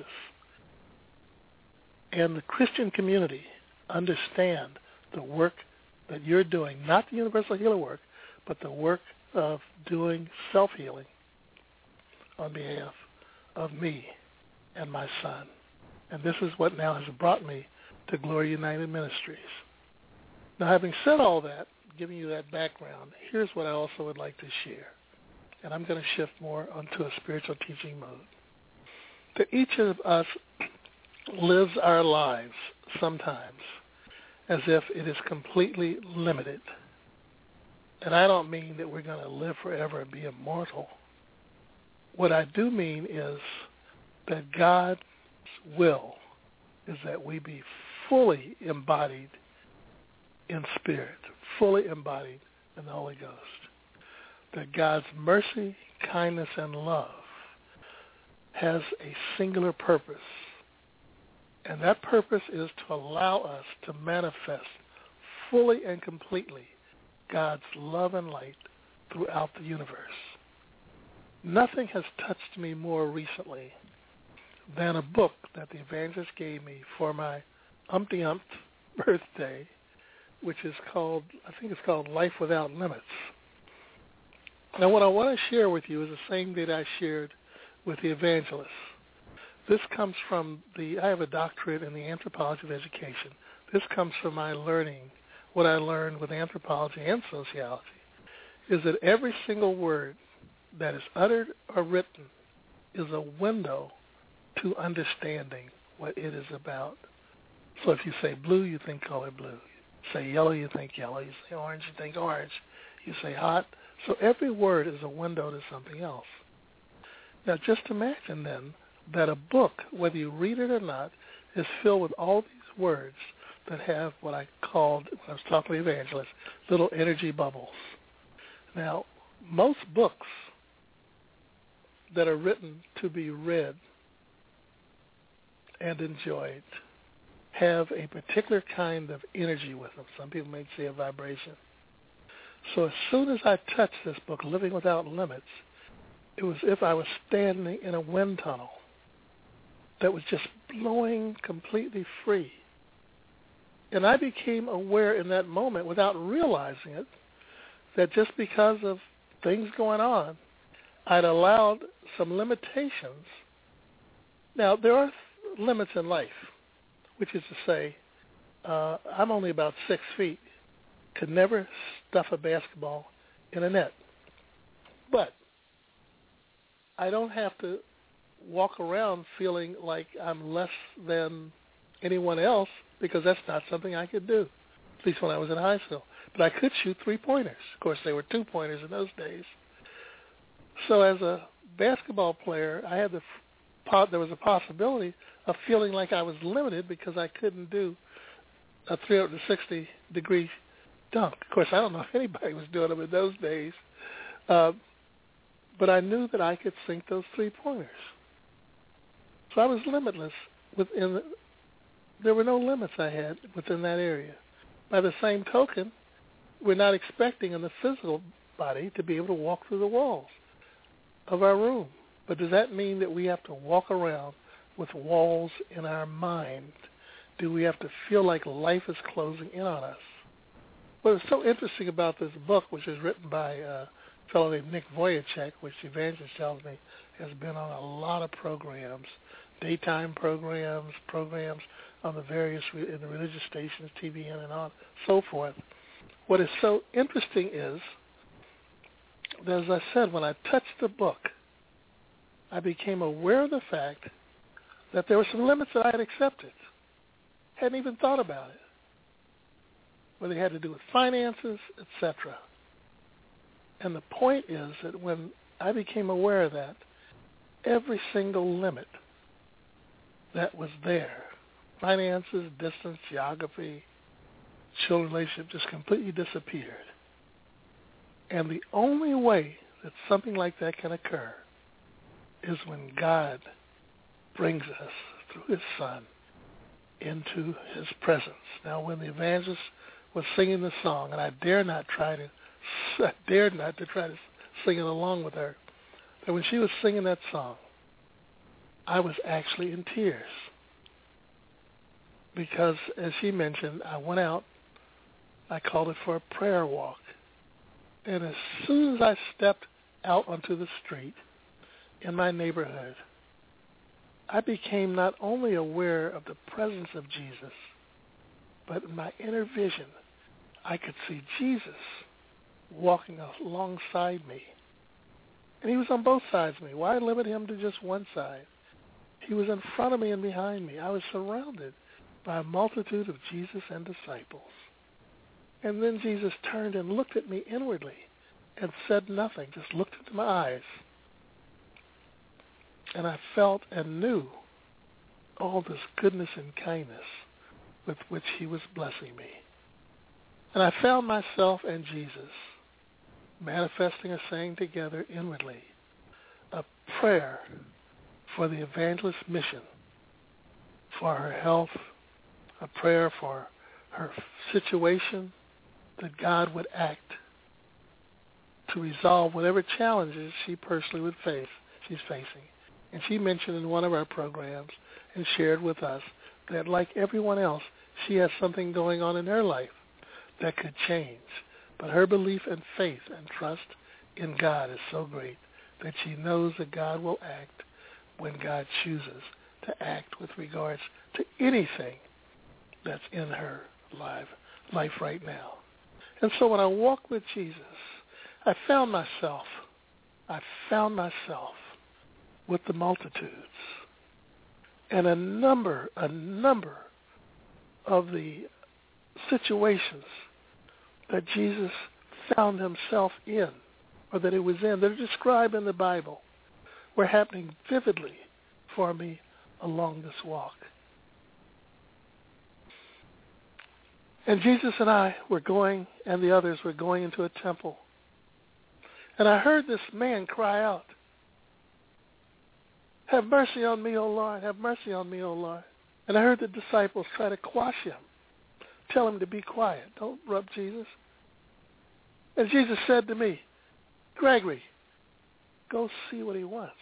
Speaker 3: and the Christian community understand the work that you're doing, not the Universal Healer work, but the work of doing self-healing on behalf of me and my son. And this is what now has brought me to Glory United Ministries. Now, having said all that, giving you that background, here's what I also would like to share. And I'm going to shift more onto a spiritual teaching mode. That each of us lives our lives sometimes as if it is completely limited. And I don't mean that we're going to live forever and be immortal. What I do mean is that God's will is that we be fully embodied in spirit, fully embodied in the Holy Ghost. That God's mercy, kindness, and love has a singular purpose. And that purpose is to allow us to manifest fully and completely God's love and light throughout the universe. Nothing has touched me more recently than a book that the evangelist gave me for my umpty-umpth birthday, which is called, I think it's called Life Without Limits. Now, what I want to share with you is the same that I shared with the evangelist. This comes from the, I have a doctorate in the anthropology of education. This comes from my learning, what I learned with anthropology and sociology, is that every single word that is uttered or written is a window to understanding what it is about. So if you say blue, you think color blue. You say yellow, you think yellow. You say orange, you think orange. You say hot. So every word is a window to something else. Now just imagine then that a book, whether you read it or not, is filled with all these words that have what I called, when I was talking to the evangelist, little energy bubbles. Now, most books that are written to be read and enjoyed have a particular kind of energy with them. Some people may say a vibration. So as soon as I touched this book, Living Without Limits, it was as if I was standing in a wind tunnel that was just blowing completely free. And I became aware in that moment, without realizing it, that just because of things going on, I'd allowed some limitations. Now, there are limits in life, which is to say, uh, I'm only about six feet, could never stuff a basketball in a net. But I don't have to walk around feeling like I'm less than anyone else, because that's not something I could do, at least when I was in high school. But I could shoot three-pointers. Of course, they were two-pointers in those days. So as a basketball player, I had the there was a possibility of feeling like I was limited because I couldn't do a three hundred sixty degree dunk. Of course, I don't know if anybody was doing them in those days, uh, but I knew that I could sink those three-pointers. So I was limitless within. The, there were no limits I had within that area. By the same token, we're not expecting in the physical body to be able to walk through the walls of our room. But does that mean that we have to walk around with walls in our mind? Do we have to feel like life is closing in on us? What is so interesting about this book, which is written by a fellow named Nick Vujicic, which the evangelist tells me has been on a lot of programs, daytime programs, programs on the various, in the religious stations, T V N and on, so forth. What is so interesting is, that as I said, when I touched the book, I became aware of the fact that there were some limits that I had accepted. Hadn't even thought about it. Whether they had to do with finances, et cetera. And the point is that when I became aware of that, every single limit that was there, finances, distance, geography, children relationship, just completely disappeared. And the only way that something like that can occur is when God brings us through his Son into his presence. Now, when the evangelist was singing the song, and I dare not try to, I dared not to try to sing it along with her, but when she was singing that song, I was actually in tears. Because, as she mentioned, I went out, I called it for a prayer walk. And as soon as I stepped out onto the street in my neighborhood, I became not only aware of the presence of Jesus, but in my inner vision, I could see Jesus walking alongside me. And he was on both sides of me. Why limit him to just one side? He was in front of me and behind me. I was surrounded by a multitude of Jesus and disciples. And then Jesus turned and looked at me inwardly and said nothing, just looked into my eyes. And I felt and knew all this goodness and kindness with which he was blessing me. And I found myself and Jesus manifesting or saying together inwardly a prayer for the evangelist's mission, for her health, a prayer for her situation, that God would act to resolve whatever challenges she personally would face, she's facing, And she mentioned in one of our programs and shared with us that like everyone else, she has something going on in her life that could change. But her belief and faith and trust in God is so great that she knows that God will act when God chooses to act with regards to anything that's in her life, life right now. And so when I walk with Jesus, I found myself, I found myself with the multitudes. And a number, a number of the situations that Jesus found himself in, or that he was in, that are described in the Bible, were happening vividly for me along this walk. And Jesus and I were going, and the others were going into a temple. And I heard this man cry out, "Have mercy on me, O Lord, have mercy on me, O Lord." And I heard the disciples try to quash him, tell him to be quiet, don't rub Jesus. And Jesus said to me, "Gregory, go see what he wants."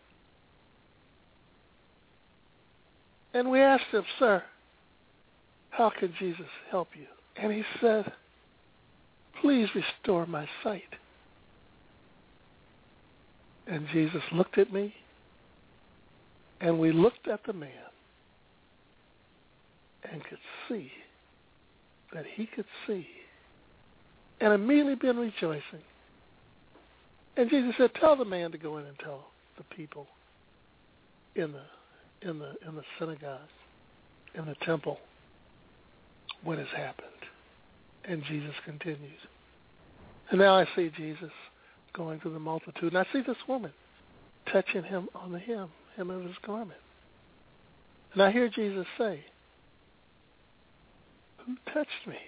Speaker 3: And we asked him, "Sir, how can Jesus help you?" And he said, "Please restore my sight." And Jesus looked at me, and we looked at the man and could see that he could see, and immediately been rejoicing. And Jesus said, "Tell the man to go in and tell the people in the in the in the synagogue, in the temple, what has happened." And Jesus continued. And now I see Jesus going through the multitude, and I see this woman touching him on the hem, hem of his garment. And I hear Jesus say, "Who touched me?"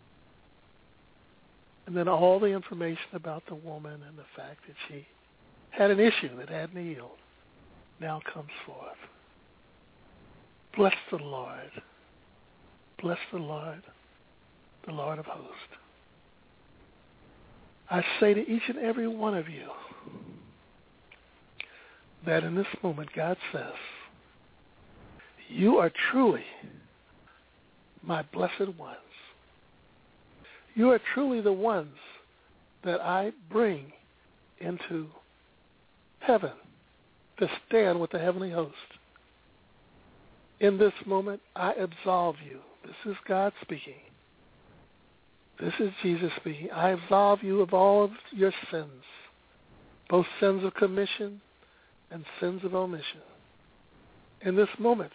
Speaker 3: And then all the information about the woman and the fact that she had an issue that hadn't healed now comes forth. Bless the Lord. Bless the Lord, the Lord of hosts. I say to each and every one of you that in this moment God says, you are truly my blessed ones. You are truly the ones that I bring into heaven to stand with the heavenly host. In this moment, I absolve you. This is God speaking. This is Jesus speaking. I absolve you of all of your sins, both sins of commission and sins of omission. In this moment,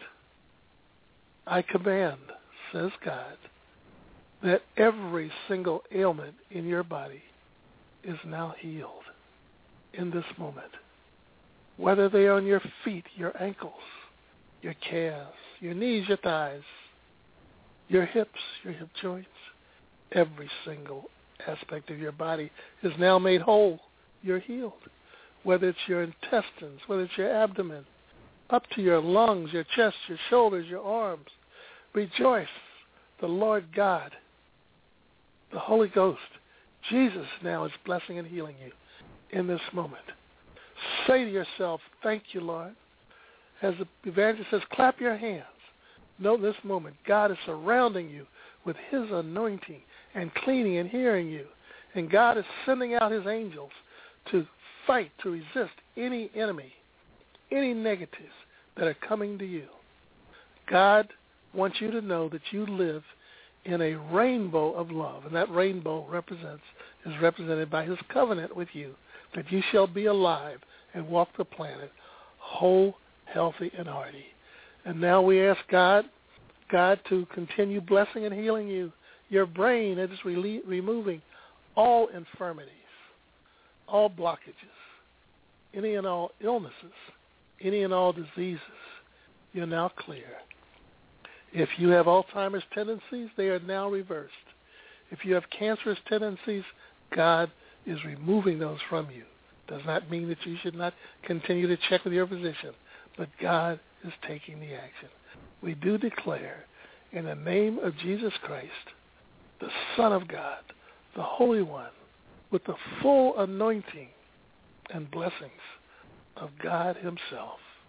Speaker 3: I command, says God, that every single ailment in your body is now healed in this moment. Whether they are on your feet, your ankles, your calves, your knees, your thighs, your hips, your hip joints, every single aspect of your body is now made whole. You're healed. Whether it's your intestines, whether it's your abdomen, up to your lungs, your chest, your shoulders, your arms. Rejoice, the Lord God, the Holy Ghost, Jesus now is blessing and healing you in this moment. Say to yourself, "Thank you, Lord." As the evangelist says, clap your hands. Know this moment, God is surrounding you with his anointing and cleaning and hearing you. And God is sending out his angels to fight, to resist any enemy, any negatives that are coming to you. God wants you to know that you live in a rainbow of love, and that rainbow represents is represented by his covenant with you, that you shall be alive and walk the planet whole, healthy, and hearty. And now we ask God, God to continue blessing and healing you. Your brain is re- removing all infirmities, all blockages, any and all illnesses, any and all diseases. You're now clear. If you have Alzheimer's tendencies, they are now reversed. If you have cancerous tendencies, God is removing those from you. Does not mean that you should not continue to check with your physician, but God is taking the action. We do declare in the name of Jesus Christ, the Son of God, the Holy One, with the full anointing and blessings of God himself,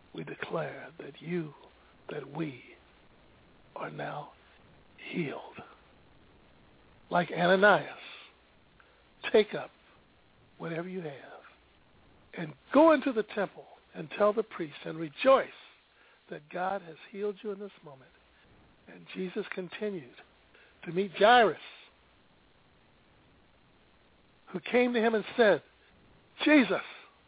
Speaker 3: we declare that you, that we are now healed. Like Ananias, take up whatever you have and go into the temple and tell the priest and rejoice that God has healed you in this moment. And Jesus continued to meet Jairus, who came to him and said, Jesus,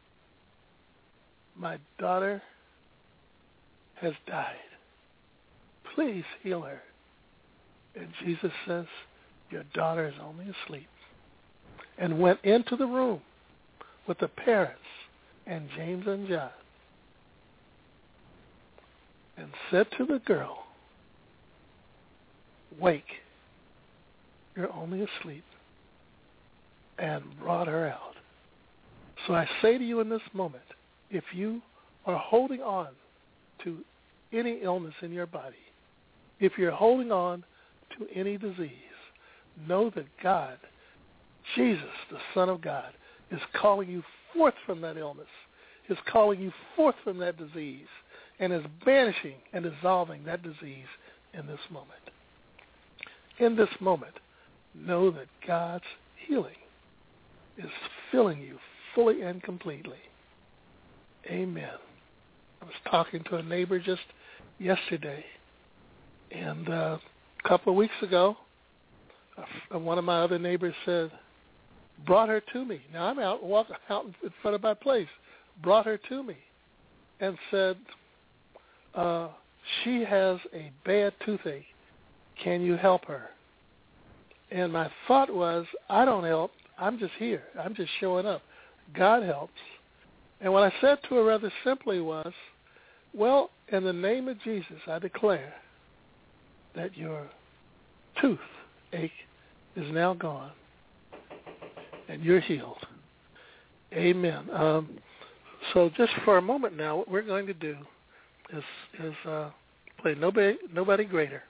Speaker 3: my daughter has died. Please heal her. And Jesus says, your daughter is only asleep. And went into the room with the parents and James and John and said to the girl, wake, you're only asleep, and brought her out. So I say to you in this moment, if you are holding on to any illness in your body, if you're holding on to any disease, know that God, Jesus, the Son of God, is calling you forth from that illness, is calling you forth from that disease, and is banishing and dissolving that disease in this moment. In this moment, know that God's healing is filling you fully and completely. Amen. I was talking to a neighbor just yesterday, and uh, a couple of weeks ago, uh, one of my other neighbors said, brought her to me. Now I'm out walking out in front of my place. Brought her to me and said, uh, she has a bad toothache. Can you help her? And my thought was, I don't help. I'm just here. I'm just showing up. God helps. And what I said to her rather simply was, well, in the name of Jesus, I declare that your toothache is now gone and you're healed. Amen. Um, so just for a moment now, what we're going to do is, is uh, play Nobody, Nobody Greater.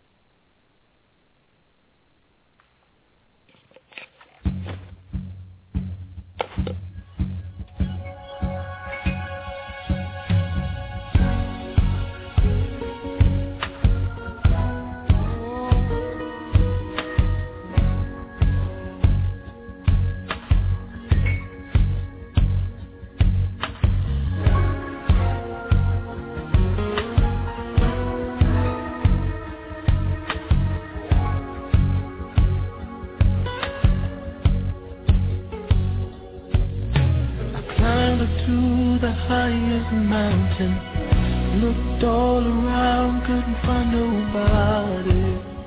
Speaker 6: Mountain, looked all around, couldn't find nobody.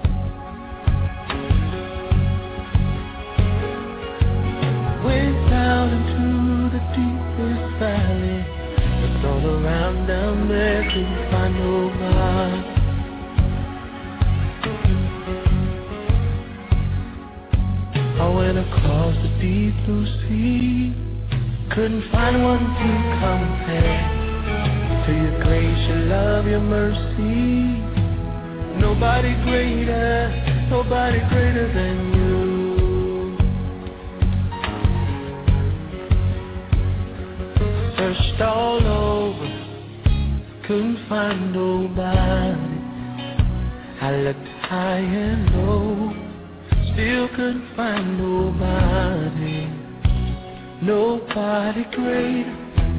Speaker 6: Went down into the deepest valley, looked all around down there, couldn't find nobody. I went across the deep blue sea, couldn't find one to compare to your grace, your love, your mercy. Nobody greater, nobody greater than you. Searched all over, couldn't find nobody. I looked high and low, still couldn't find nobody. Nobody greater,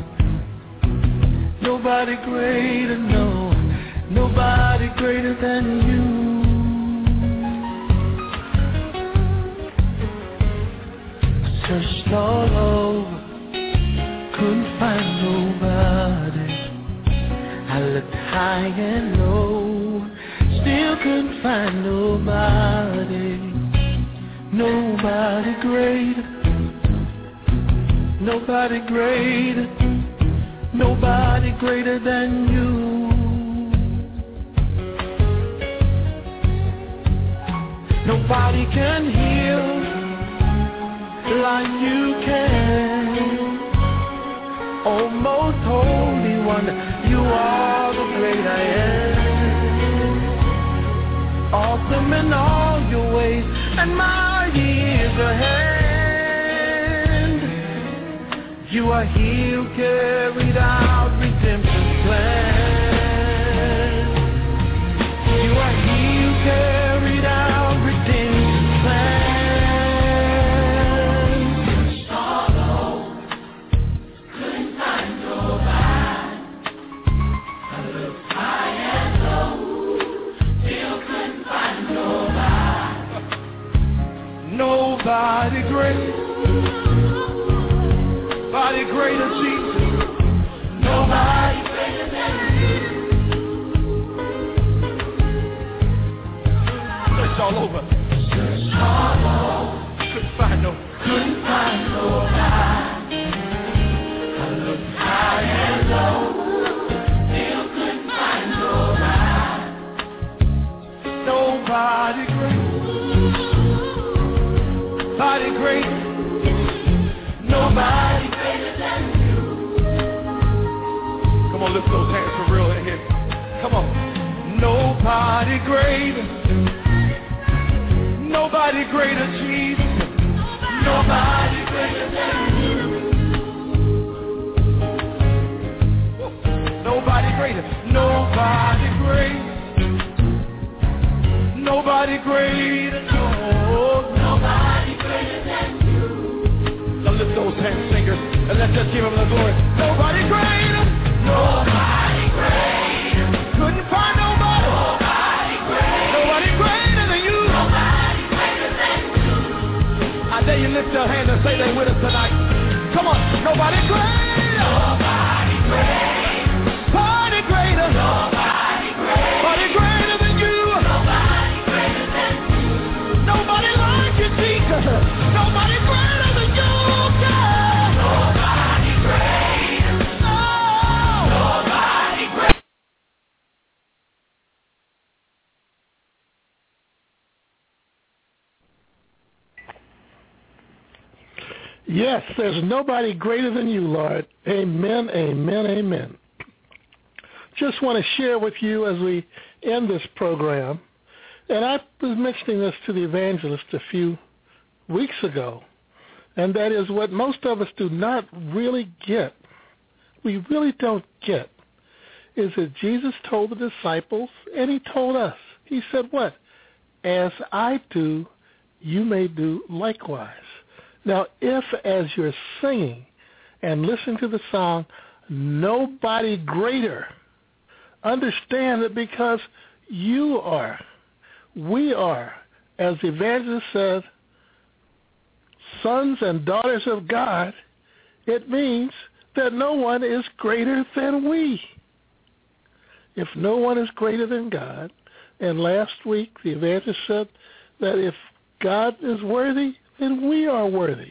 Speaker 6: nobody greater, no, nobody greater than you. I searched all over, couldn't find nobody. I looked high and low, still couldn't find nobody. Nobody greater, nobody greater, nobody greater than you. Nobody can heal like you can. Oh, most holy one, you are the great I am. Awesome in all your ways and mighty is your hand. You are healed, carried out, redemption. plan. You are He who carried out redemption's plan. Sorrow couldn't find nobody. I looked high and low, still couldn't find nobody.
Speaker 2: Nobody great. Nobody greater, Jesus.
Speaker 6: Nobody greater than you.
Speaker 2: Search all over.
Speaker 6: Search all over.
Speaker 2: Couldn't find no.
Speaker 6: Couldn't find nobody. I looked high and low, still couldn't find nobody.
Speaker 2: Nobody great. Nobody great.
Speaker 6: Nobody greater than you.
Speaker 2: Come on, lift those hands for real in here. Come on. Nobody greater. Nobody greater, Jesus.
Speaker 6: Nobody greater than you.
Speaker 2: Nobody greater. Nobody great. Nobody greater. No.
Speaker 6: Nobody greater than you.
Speaker 2: Now lift those hands, singers, and let's just give him the glory. Nobody greater.
Speaker 6: Nobody greater.
Speaker 2: Couldn't find nobody.
Speaker 6: Nobody greater.
Speaker 2: Nobody greater than you.
Speaker 6: Nobody greater than you.
Speaker 2: I dare you lift your hand and say they with us tonight. Come on. Nobody greater.
Speaker 6: Nobody greater.
Speaker 2: Nobody greater.
Speaker 6: Nobody greater.
Speaker 2: Nobody greater than you.
Speaker 6: Nobody greater than you.
Speaker 2: Nobody like you, Jesus. Nobody greater than you, God.
Speaker 6: Nobody greater.
Speaker 2: Oh.
Speaker 6: Nobody greater.
Speaker 3: Yes, there's nobody greater than you, Lord. Amen, amen, amen. Just want to share with you as we end this program, and I was mentioning this to the evangelist a few weeks ago, and that is what most of us do not really get, we really don't get, is that Jesus told the disciples, and he told us, he said what? As I do, you may do likewise. Now, if as you're singing and listening to the song, nobody greater, understand that because you are, we are, as the evangelist said, sons and daughters of God, it means that no one is greater than we. If no one is greater than God, and last week the evangelist said that if God is worthy, then we are worthy.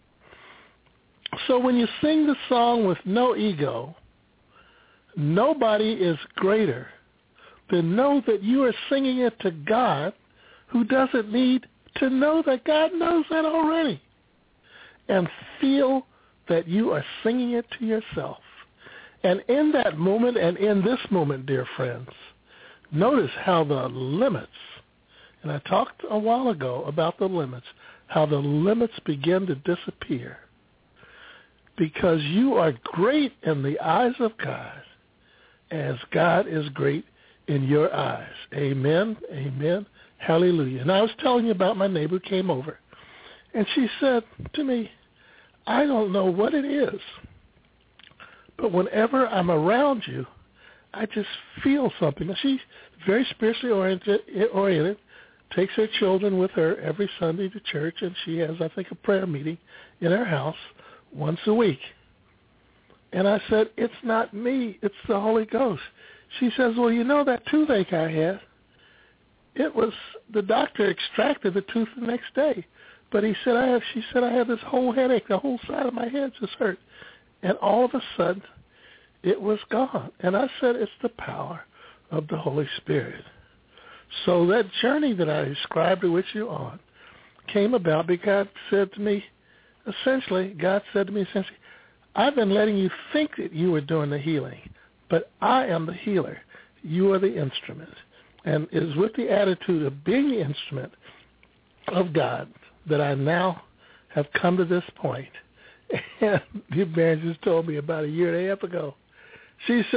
Speaker 3: So when you sing the song with no ego, nobody is greater, then know that you are singing it to God, who doesn't need to know that God knows that already. And feel that you are singing it to yourself. And in that moment and in this moment, dear friends, notice how the limits, and I talked a while ago about the limits, how the limits begin to disappear. Because you are great in the eyes of God, as God is great in your eyes. Amen, amen, hallelujah. And I was telling you about my neighbor who came over, and she said to me, I don't know what it is, but whenever I'm around you, I just feel something. Now, she's very spiritually oriented, oriented, takes her children with her every Sunday to church, and she has, I think, a prayer meeting in her house once a week. And I said, it's not me, it's the Holy Ghost. She says, well, you know that toothache I had? It was, the doctor extracted the tooth the next day. But he said, I have, she said, I have this whole headache, the whole side of my head just hurt. And all of a sudden, it was gone. And I said, it's the power of the Holy Spirit. So that journey that I described with you on came about because God said to me, essentially, God said to me, essentially, I've been letting you think that you were doing the healing, but I am the healer. You are the instrument. And it is with the attitude of being the instrument of God that I now have come to this point. And the evangelist told me about a year and a half ago. She said,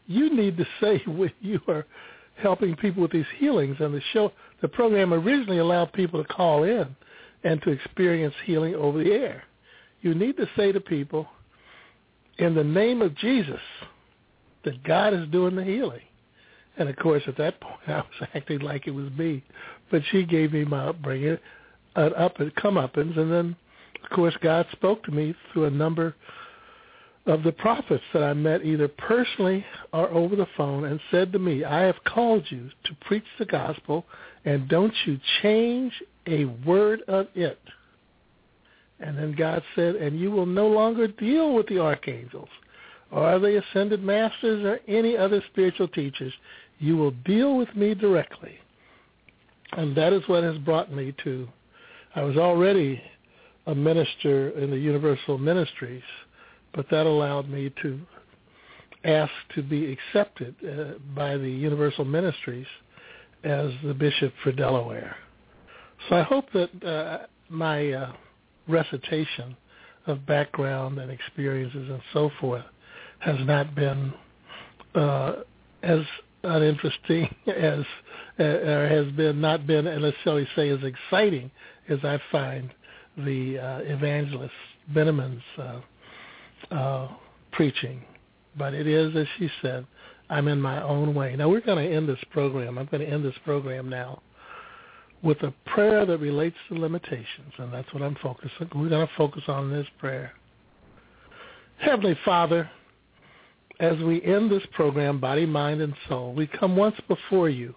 Speaker 3: you need to say when you are helping people with these healings. And the show, the program originally allowed people to call in and to experience healing over the air. You need to say to people, in the name of Jesus, that God is doing the healing. And, of course, at that point, I was acting like it was me. But she gave me my upbringing, an up and comeuppance, and then, of course, God spoke to me through a number of the prophets that I met either personally or over the phone and said to me, I have called you to preach the gospel, and don't you change a word of it. And then God said, and you will no longer deal with the archangels or the ascended masters or any other spiritual teachers. You will deal with me directly. And that is what has brought me to, I was already a minister in the Universal Ministries, but that allowed me to ask to be accepted uh, by the Universal Ministries as the bishop for Delaware. So I hope that uh, my uh, recitation of background and experiences and so forth has not been uh, as uninteresting as, uh, or has been not been, let's shall say, as exciting as I find the uh, evangelist Benneman's uh, uh, preaching. But it is, as she said, I'm in my own way. Now we're going to end this program. I'm going to end this program now with a prayer that relates to limitations, and that's what I'm focusing. We're going to focus on this prayer. Heavenly Father, as we end this program, Body, Mind, and Soul, we come once before you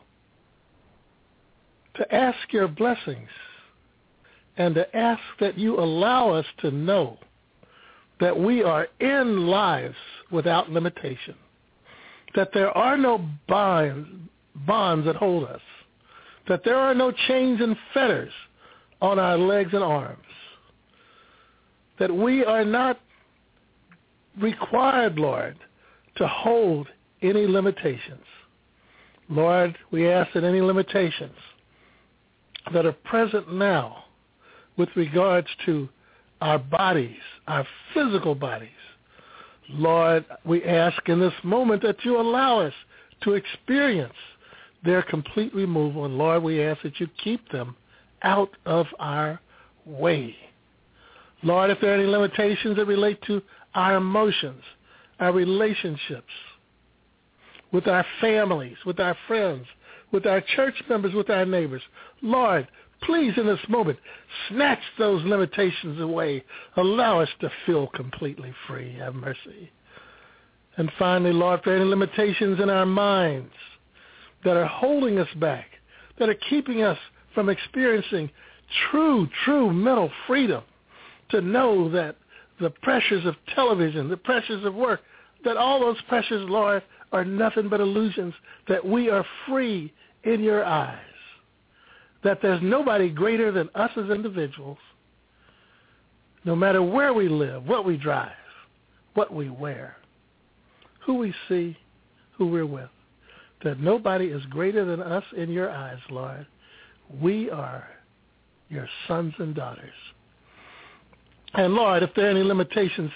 Speaker 3: to ask your blessings and to ask that you allow us to know that we are in lives without limitation, that there are no bonds, bonds that hold us, that there are no chains and fetters on our legs and arms, that we are not required, Lord, to hold any limitations. Lord, we ask that any limitations that are present now with regards to our bodies, our physical bodies, Lord, we ask in this moment that you allow us to experience their complete removal. And Lord, we ask that you keep them out of our way. Lord, if there are any limitations that relate to our emotions, our relationships with our families, with our friends, with our church members, with our neighbors, Lord, please in this moment, snatch those limitations away. Allow us to feel completely free. Have mercy. And finally, Lord, if there are any limitations in our minds that are holding us back, that are keeping us from experiencing true, true mental freedom, to know that the pressures of television, the pressures of work, that all those pressures, Lord, are nothing but illusions, that we are free in your eyes, that there's nobody greater than us as individuals, no matter where we live, what we drive, what we wear, who we see, who we're with, that nobody is greater than us in your eyes, Lord. We are your sons and daughters. And Lord, if there are any limitations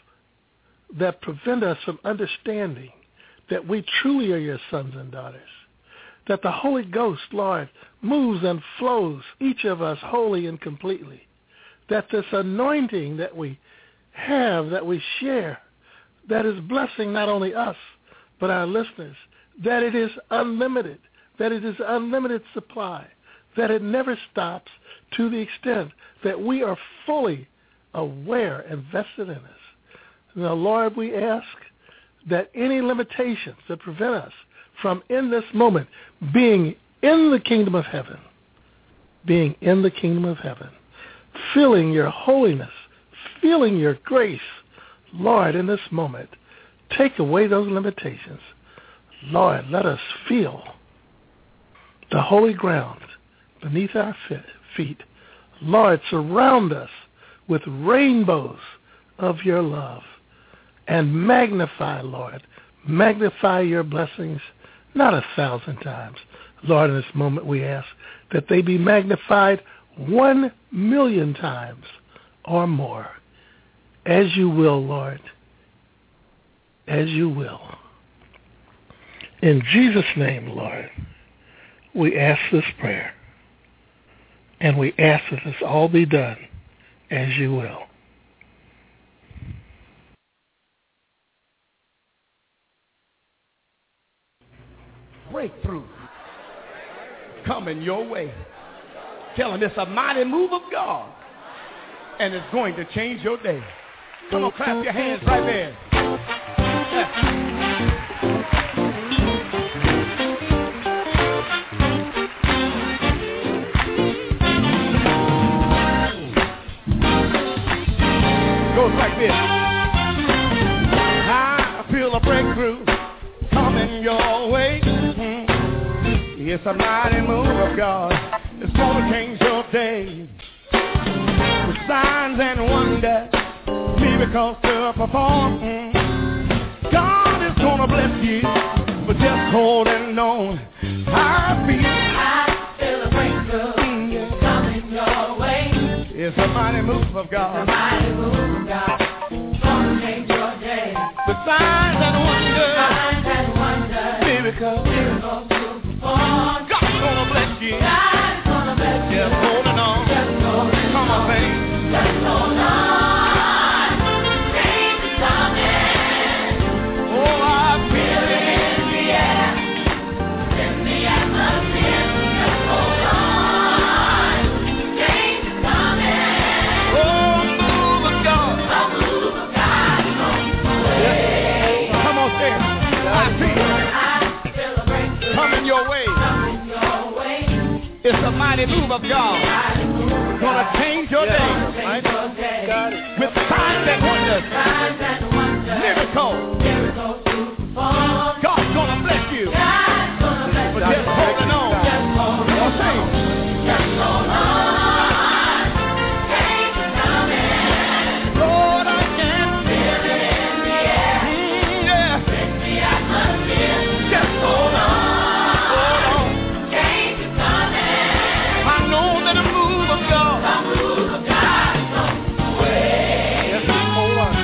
Speaker 3: that prevent us from understanding that we truly are your sons and daughters, that the Holy Ghost, Lord, moves and flows each of us wholly and completely, that this anointing that we have, that we share, that is blessing not only us, but our listeners, that it is unlimited, that it is unlimited supply, that it never stops, to the extent that we are fully aware and vested in us. Now, Lord, we ask that any limitations that prevent us from, in this moment, being in the kingdom of heaven, being in the kingdom of heaven, feeling your holiness, feeling your grace, Lord, in this moment, take away those limitations. Lord, let us feel the holy ground beneath our feet. Lord, surround us with rainbows of your love and magnify, Lord, magnify your blessings not a thousand times. Lord, in this moment we ask that they be magnified one million times or more. As you will, Lord, as you will. In Jesus' name, Lord, we ask this prayer, and we ask that this all be done as you will.
Speaker 1: Breakthrough coming your way. Tell them it's a mighty move of God, and it's going to change your day. Come on, clap your hands right there. Yeah. Goes like this. I feel a breakthrough coming your way. Mm-hmm. It's a mighty move of God. It's gonna change your day. With signs and wonders, miracles to perform. Mm-hmm. God is gonna bless you for just holding on. I feel,
Speaker 6: I feel a breakthrough
Speaker 1: mm, yeah.
Speaker 6: coming your way.
Speaker 1: It's a mighty move of God.
Speaker 6: It's a mighty move of God. It's gonna change your day.
Speaker 1: With signs and wonders,
Speaker 6: Signs and wonders,
Speaker 1: miracles,
Speaker 6: miracles to perform.
Speaker 1: God's gonna bless you.
Speaker 6: God's gonna bless you.
Speaker 1: Just holding on.
Speaker 6: Just holding
Speaker 1: Come on,
Speaker 6: on.
Speaker 1: baby.
Speaker 6: Just hold on. Change is coming.
Speaker 1: Oh, I feel
Speaker 6: Feel it
Speaker 1: it.
Speaker 6: in the air. In the atmosphere. Just hold on. Change is coming.
Speaker 1: Oh, a move of God.
Speaker 6: A move of God is on the way.
Speaker 1: Come on, say it. I feel it.
Speaker 6: I feel a breakthrough
Speaker 1: Coming your way.
Speaker 6: coming your way.
Speaker 1: It's a mighty move of God.
Speaker 6: Mighty move of
Speaker 1: Gonna
Speaker 6: God.
Speaker 1: change your day.
Speaker 6: Change your day.
Speaker 1: With signs and wonders,
Speaker 6: Signs and wonders.
Speaker 1: miracles.
Speaker 6: Miracles to perform.
Speaker 1: God's gonna bless you.
Speaker 6: God's gonna bless
Speaker 1: For
Speaker 6: you.
Speaker 1: just holding on.
Speaker 6: Just hold
Speaker 1: Come on,
Speaker 6: on.
Speaker 1: sing.
Speaker 6: Just hold on. Change is coming.
Speaker 1: Lord, I can
Speaker 6: Feel it in the air.
Speaker 1: mm, yeah.
Speaker 6: In the atmosphere.
Speaker 1: Just hold on. Hold on.
Speaker 6: Change is coming.
Speaker 1: I know that a move of God.
Speaker 6: A move of God is on the way.
Speaker 1: Yes, hold on.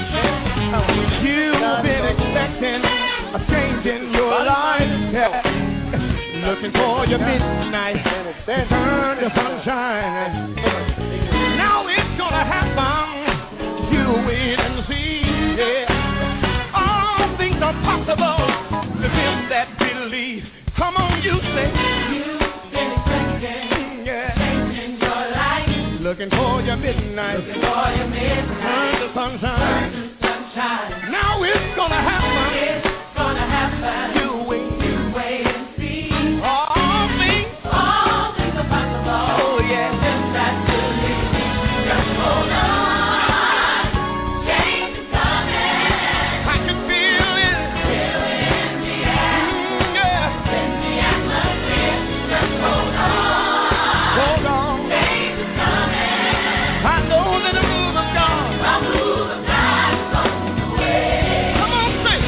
Speaker 1: You've been expecting a change in your life. Yeah. Looking for your midnight to turn to sunshine. Now it's gonna happen. You wait and see. Yeah. All things are possible to them that believe. Come on, you say.
Speaker 6: You've been expecting
Speaker 1: Yeah.
Speaker 6: change in your life.
Speaker 1: Looking for your midnight
Speaker 6: Looking for your
Speaker 1: turn
Speaker 6: midnight.
Speaker 1: to sunshine.
Speaker 6: Turn to sunshine.
Speaker 1: Now it's gonna happen.
Speaker 6: It's gonna happen.
Speaker 1: You wait.
Speaker 6: You wait and see.
Speaker 1: All things.
Speaker 6: All things are possible.
Speaker 1: Oh, yeah.
Speaker 6: Just that believe. Just hold on. Change is coming.
Speaker 1: I can feel it.
Speaker 6: Feel it in the air.
Speaker 1: Mm, yeah.
Speaker 6: In the atmosphere. Just hold on.
Speaker 1: Hold on.
Speaker 6: Change is coming.
Speaker 1: I know that the move of God.
Speaker 6: A move of God is on the way.
Speaker 1: Come on, say.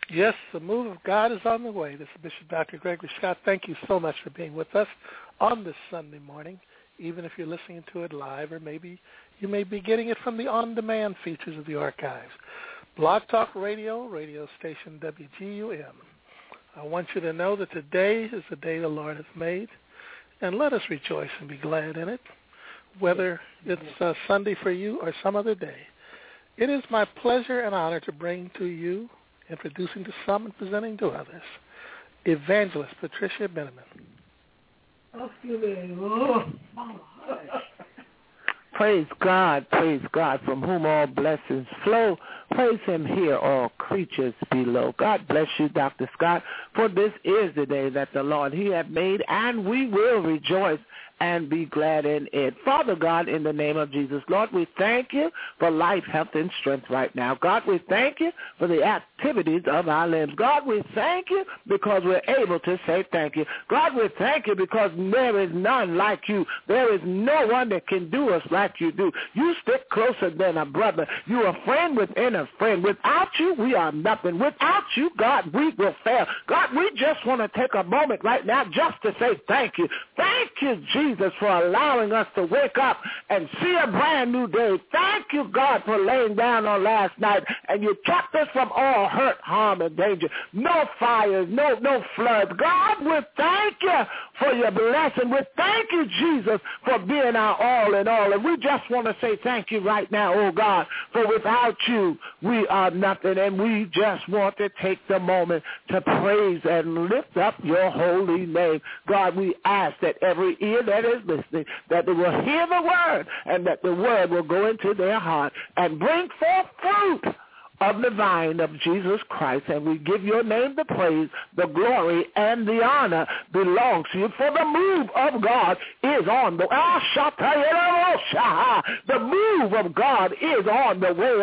Speaker 3: Yes, the move of God is on the way. This is Bishop Doctor Gregory Scott. Thank you so much for being with us on this Sunday morning, even if you're listening to it live, or maybe you may be getting it from the on-demand features of the archives. Blog Talk Radio, radio station W G U M. I want you to know that today is the day the Lord has made, and let us rejoice and be glad in it, whether it's uh, Sunday for you or some other day. It is my pleasure and honor to bring to you, introducing to some and presenting to others, Evangelist Patricia Benjamin.
Speaker 4: Praise God, praise God, from whom all blessings flow. Praise him here, all creatures below. God bless you, Doctor Scott, for this is the day that the Lord he hath made, and we will rejoice and be glad in it. Father God, in the name of Jesus, Lord, we thank you for life, health, and strength right now. God, we thank you for the activities of our limbs. God, we thank you because we're able to say thank you. God, we thank you because there is none like you. There is no one that can do us like you do. You stick closer than a brother. You are a friend within a friend. Without you, we are nothing. Without you, God, we will fail. God, we just want to take a moment right now just to say thank you. Thank you, Jesus, for allowing us to wake up and see a brand new day. Thank you, God, for laying down on last night, and you kept us from all hurt, harm, and danger. No fires, no no floods. God, we thank you for your blessing. We thank you, Jesus, for being our all in all. And we just want to say thank you right now, oh God, for without you, we are nothing. And we just want to take the moment to praise and lift up your holy name. God, we ask that every ear that is listening, that they will hear the word, and that the word will go into their heart and bring forth fruit of the vine of Jesus Christ. And we give your name the praise, the glory, and the honor belongs to you. For the move of God is on the the move of God is on the way.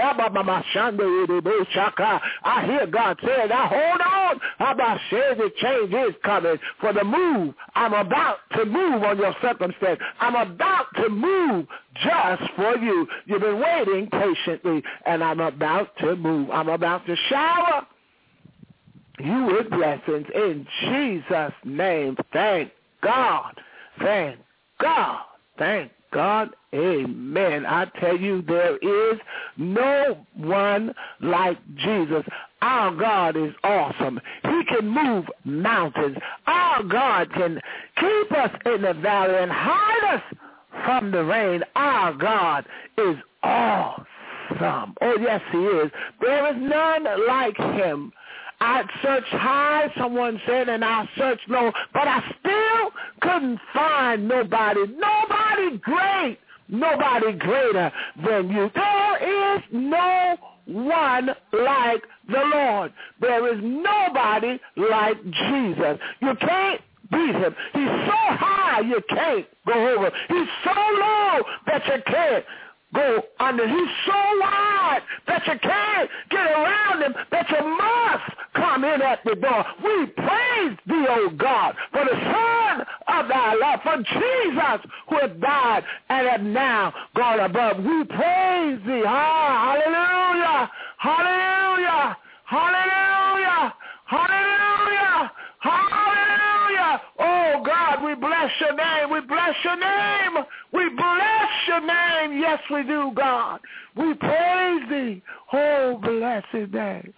Speaker 4: I hear God say, now hold on. I say the change is coming. For the move, I'm about to move on your circumstance. I'm about to move just for you. You've been waiting patiently, and I'm about to move. I'm about to shower you with blessings in Jesus' name. Thank God. Thank God. Thank God. Amen. I tell you, there is no one like Jesus. Our God is awesome. He can move mountains. Our God can keep us in the valley and hide us from the rain. Our God is awesome. Oh, yes, he is. There is none like him. I searched high, someone said, and I searched low, but I still couldn't find nobody. Nobody great. Nobody greater than you. There is no one like the Lord. There is nobody like Jesus. You can't beat him. He's so high you can't go over. He's so low that you can't go under. He's so wide that you can't get around him, that you must come in at the door. We praise thee, O God, for the Son of thy love, for Jesus who hath died and hath now gone above. We praise thee. Ah, hallelujah, hallelujah, hallelujah, hallelujah, hallelujah. Oh, God, we bless your name. We bless your name. We bless your name. Yes, we do, God. We praise thee. Oh, blessed name.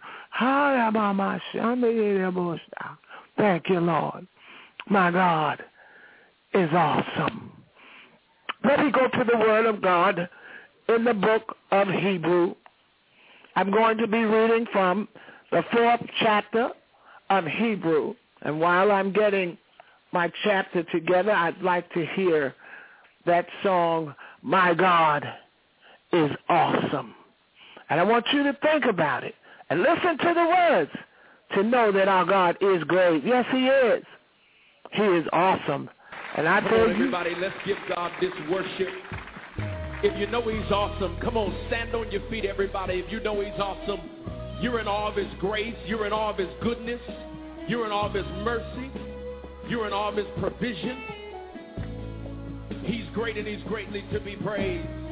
Speaker 4: Thank you, Lord. My God is awesome. Let me go to the Word of God in the book of Hebrew. I'm going to be reading from the fourth chapter of Hebrew. And while I'm getting my chapter together, I'd like to hear that song, My God is Awesome. And I want you to think about it and listen to the words to know that our God is great. Yes, he is. He is awesome. And I tell you,
Speaker 5: everybody, let's give God this worship. If you know he's awesome, come on, stand on your feet, everybody. If you know he's awesome, you're in awe of his grace. You're in awe of his goodness. You're in awe of his mercy. You're in awe of his provision. He's great and he's greatly to be praised.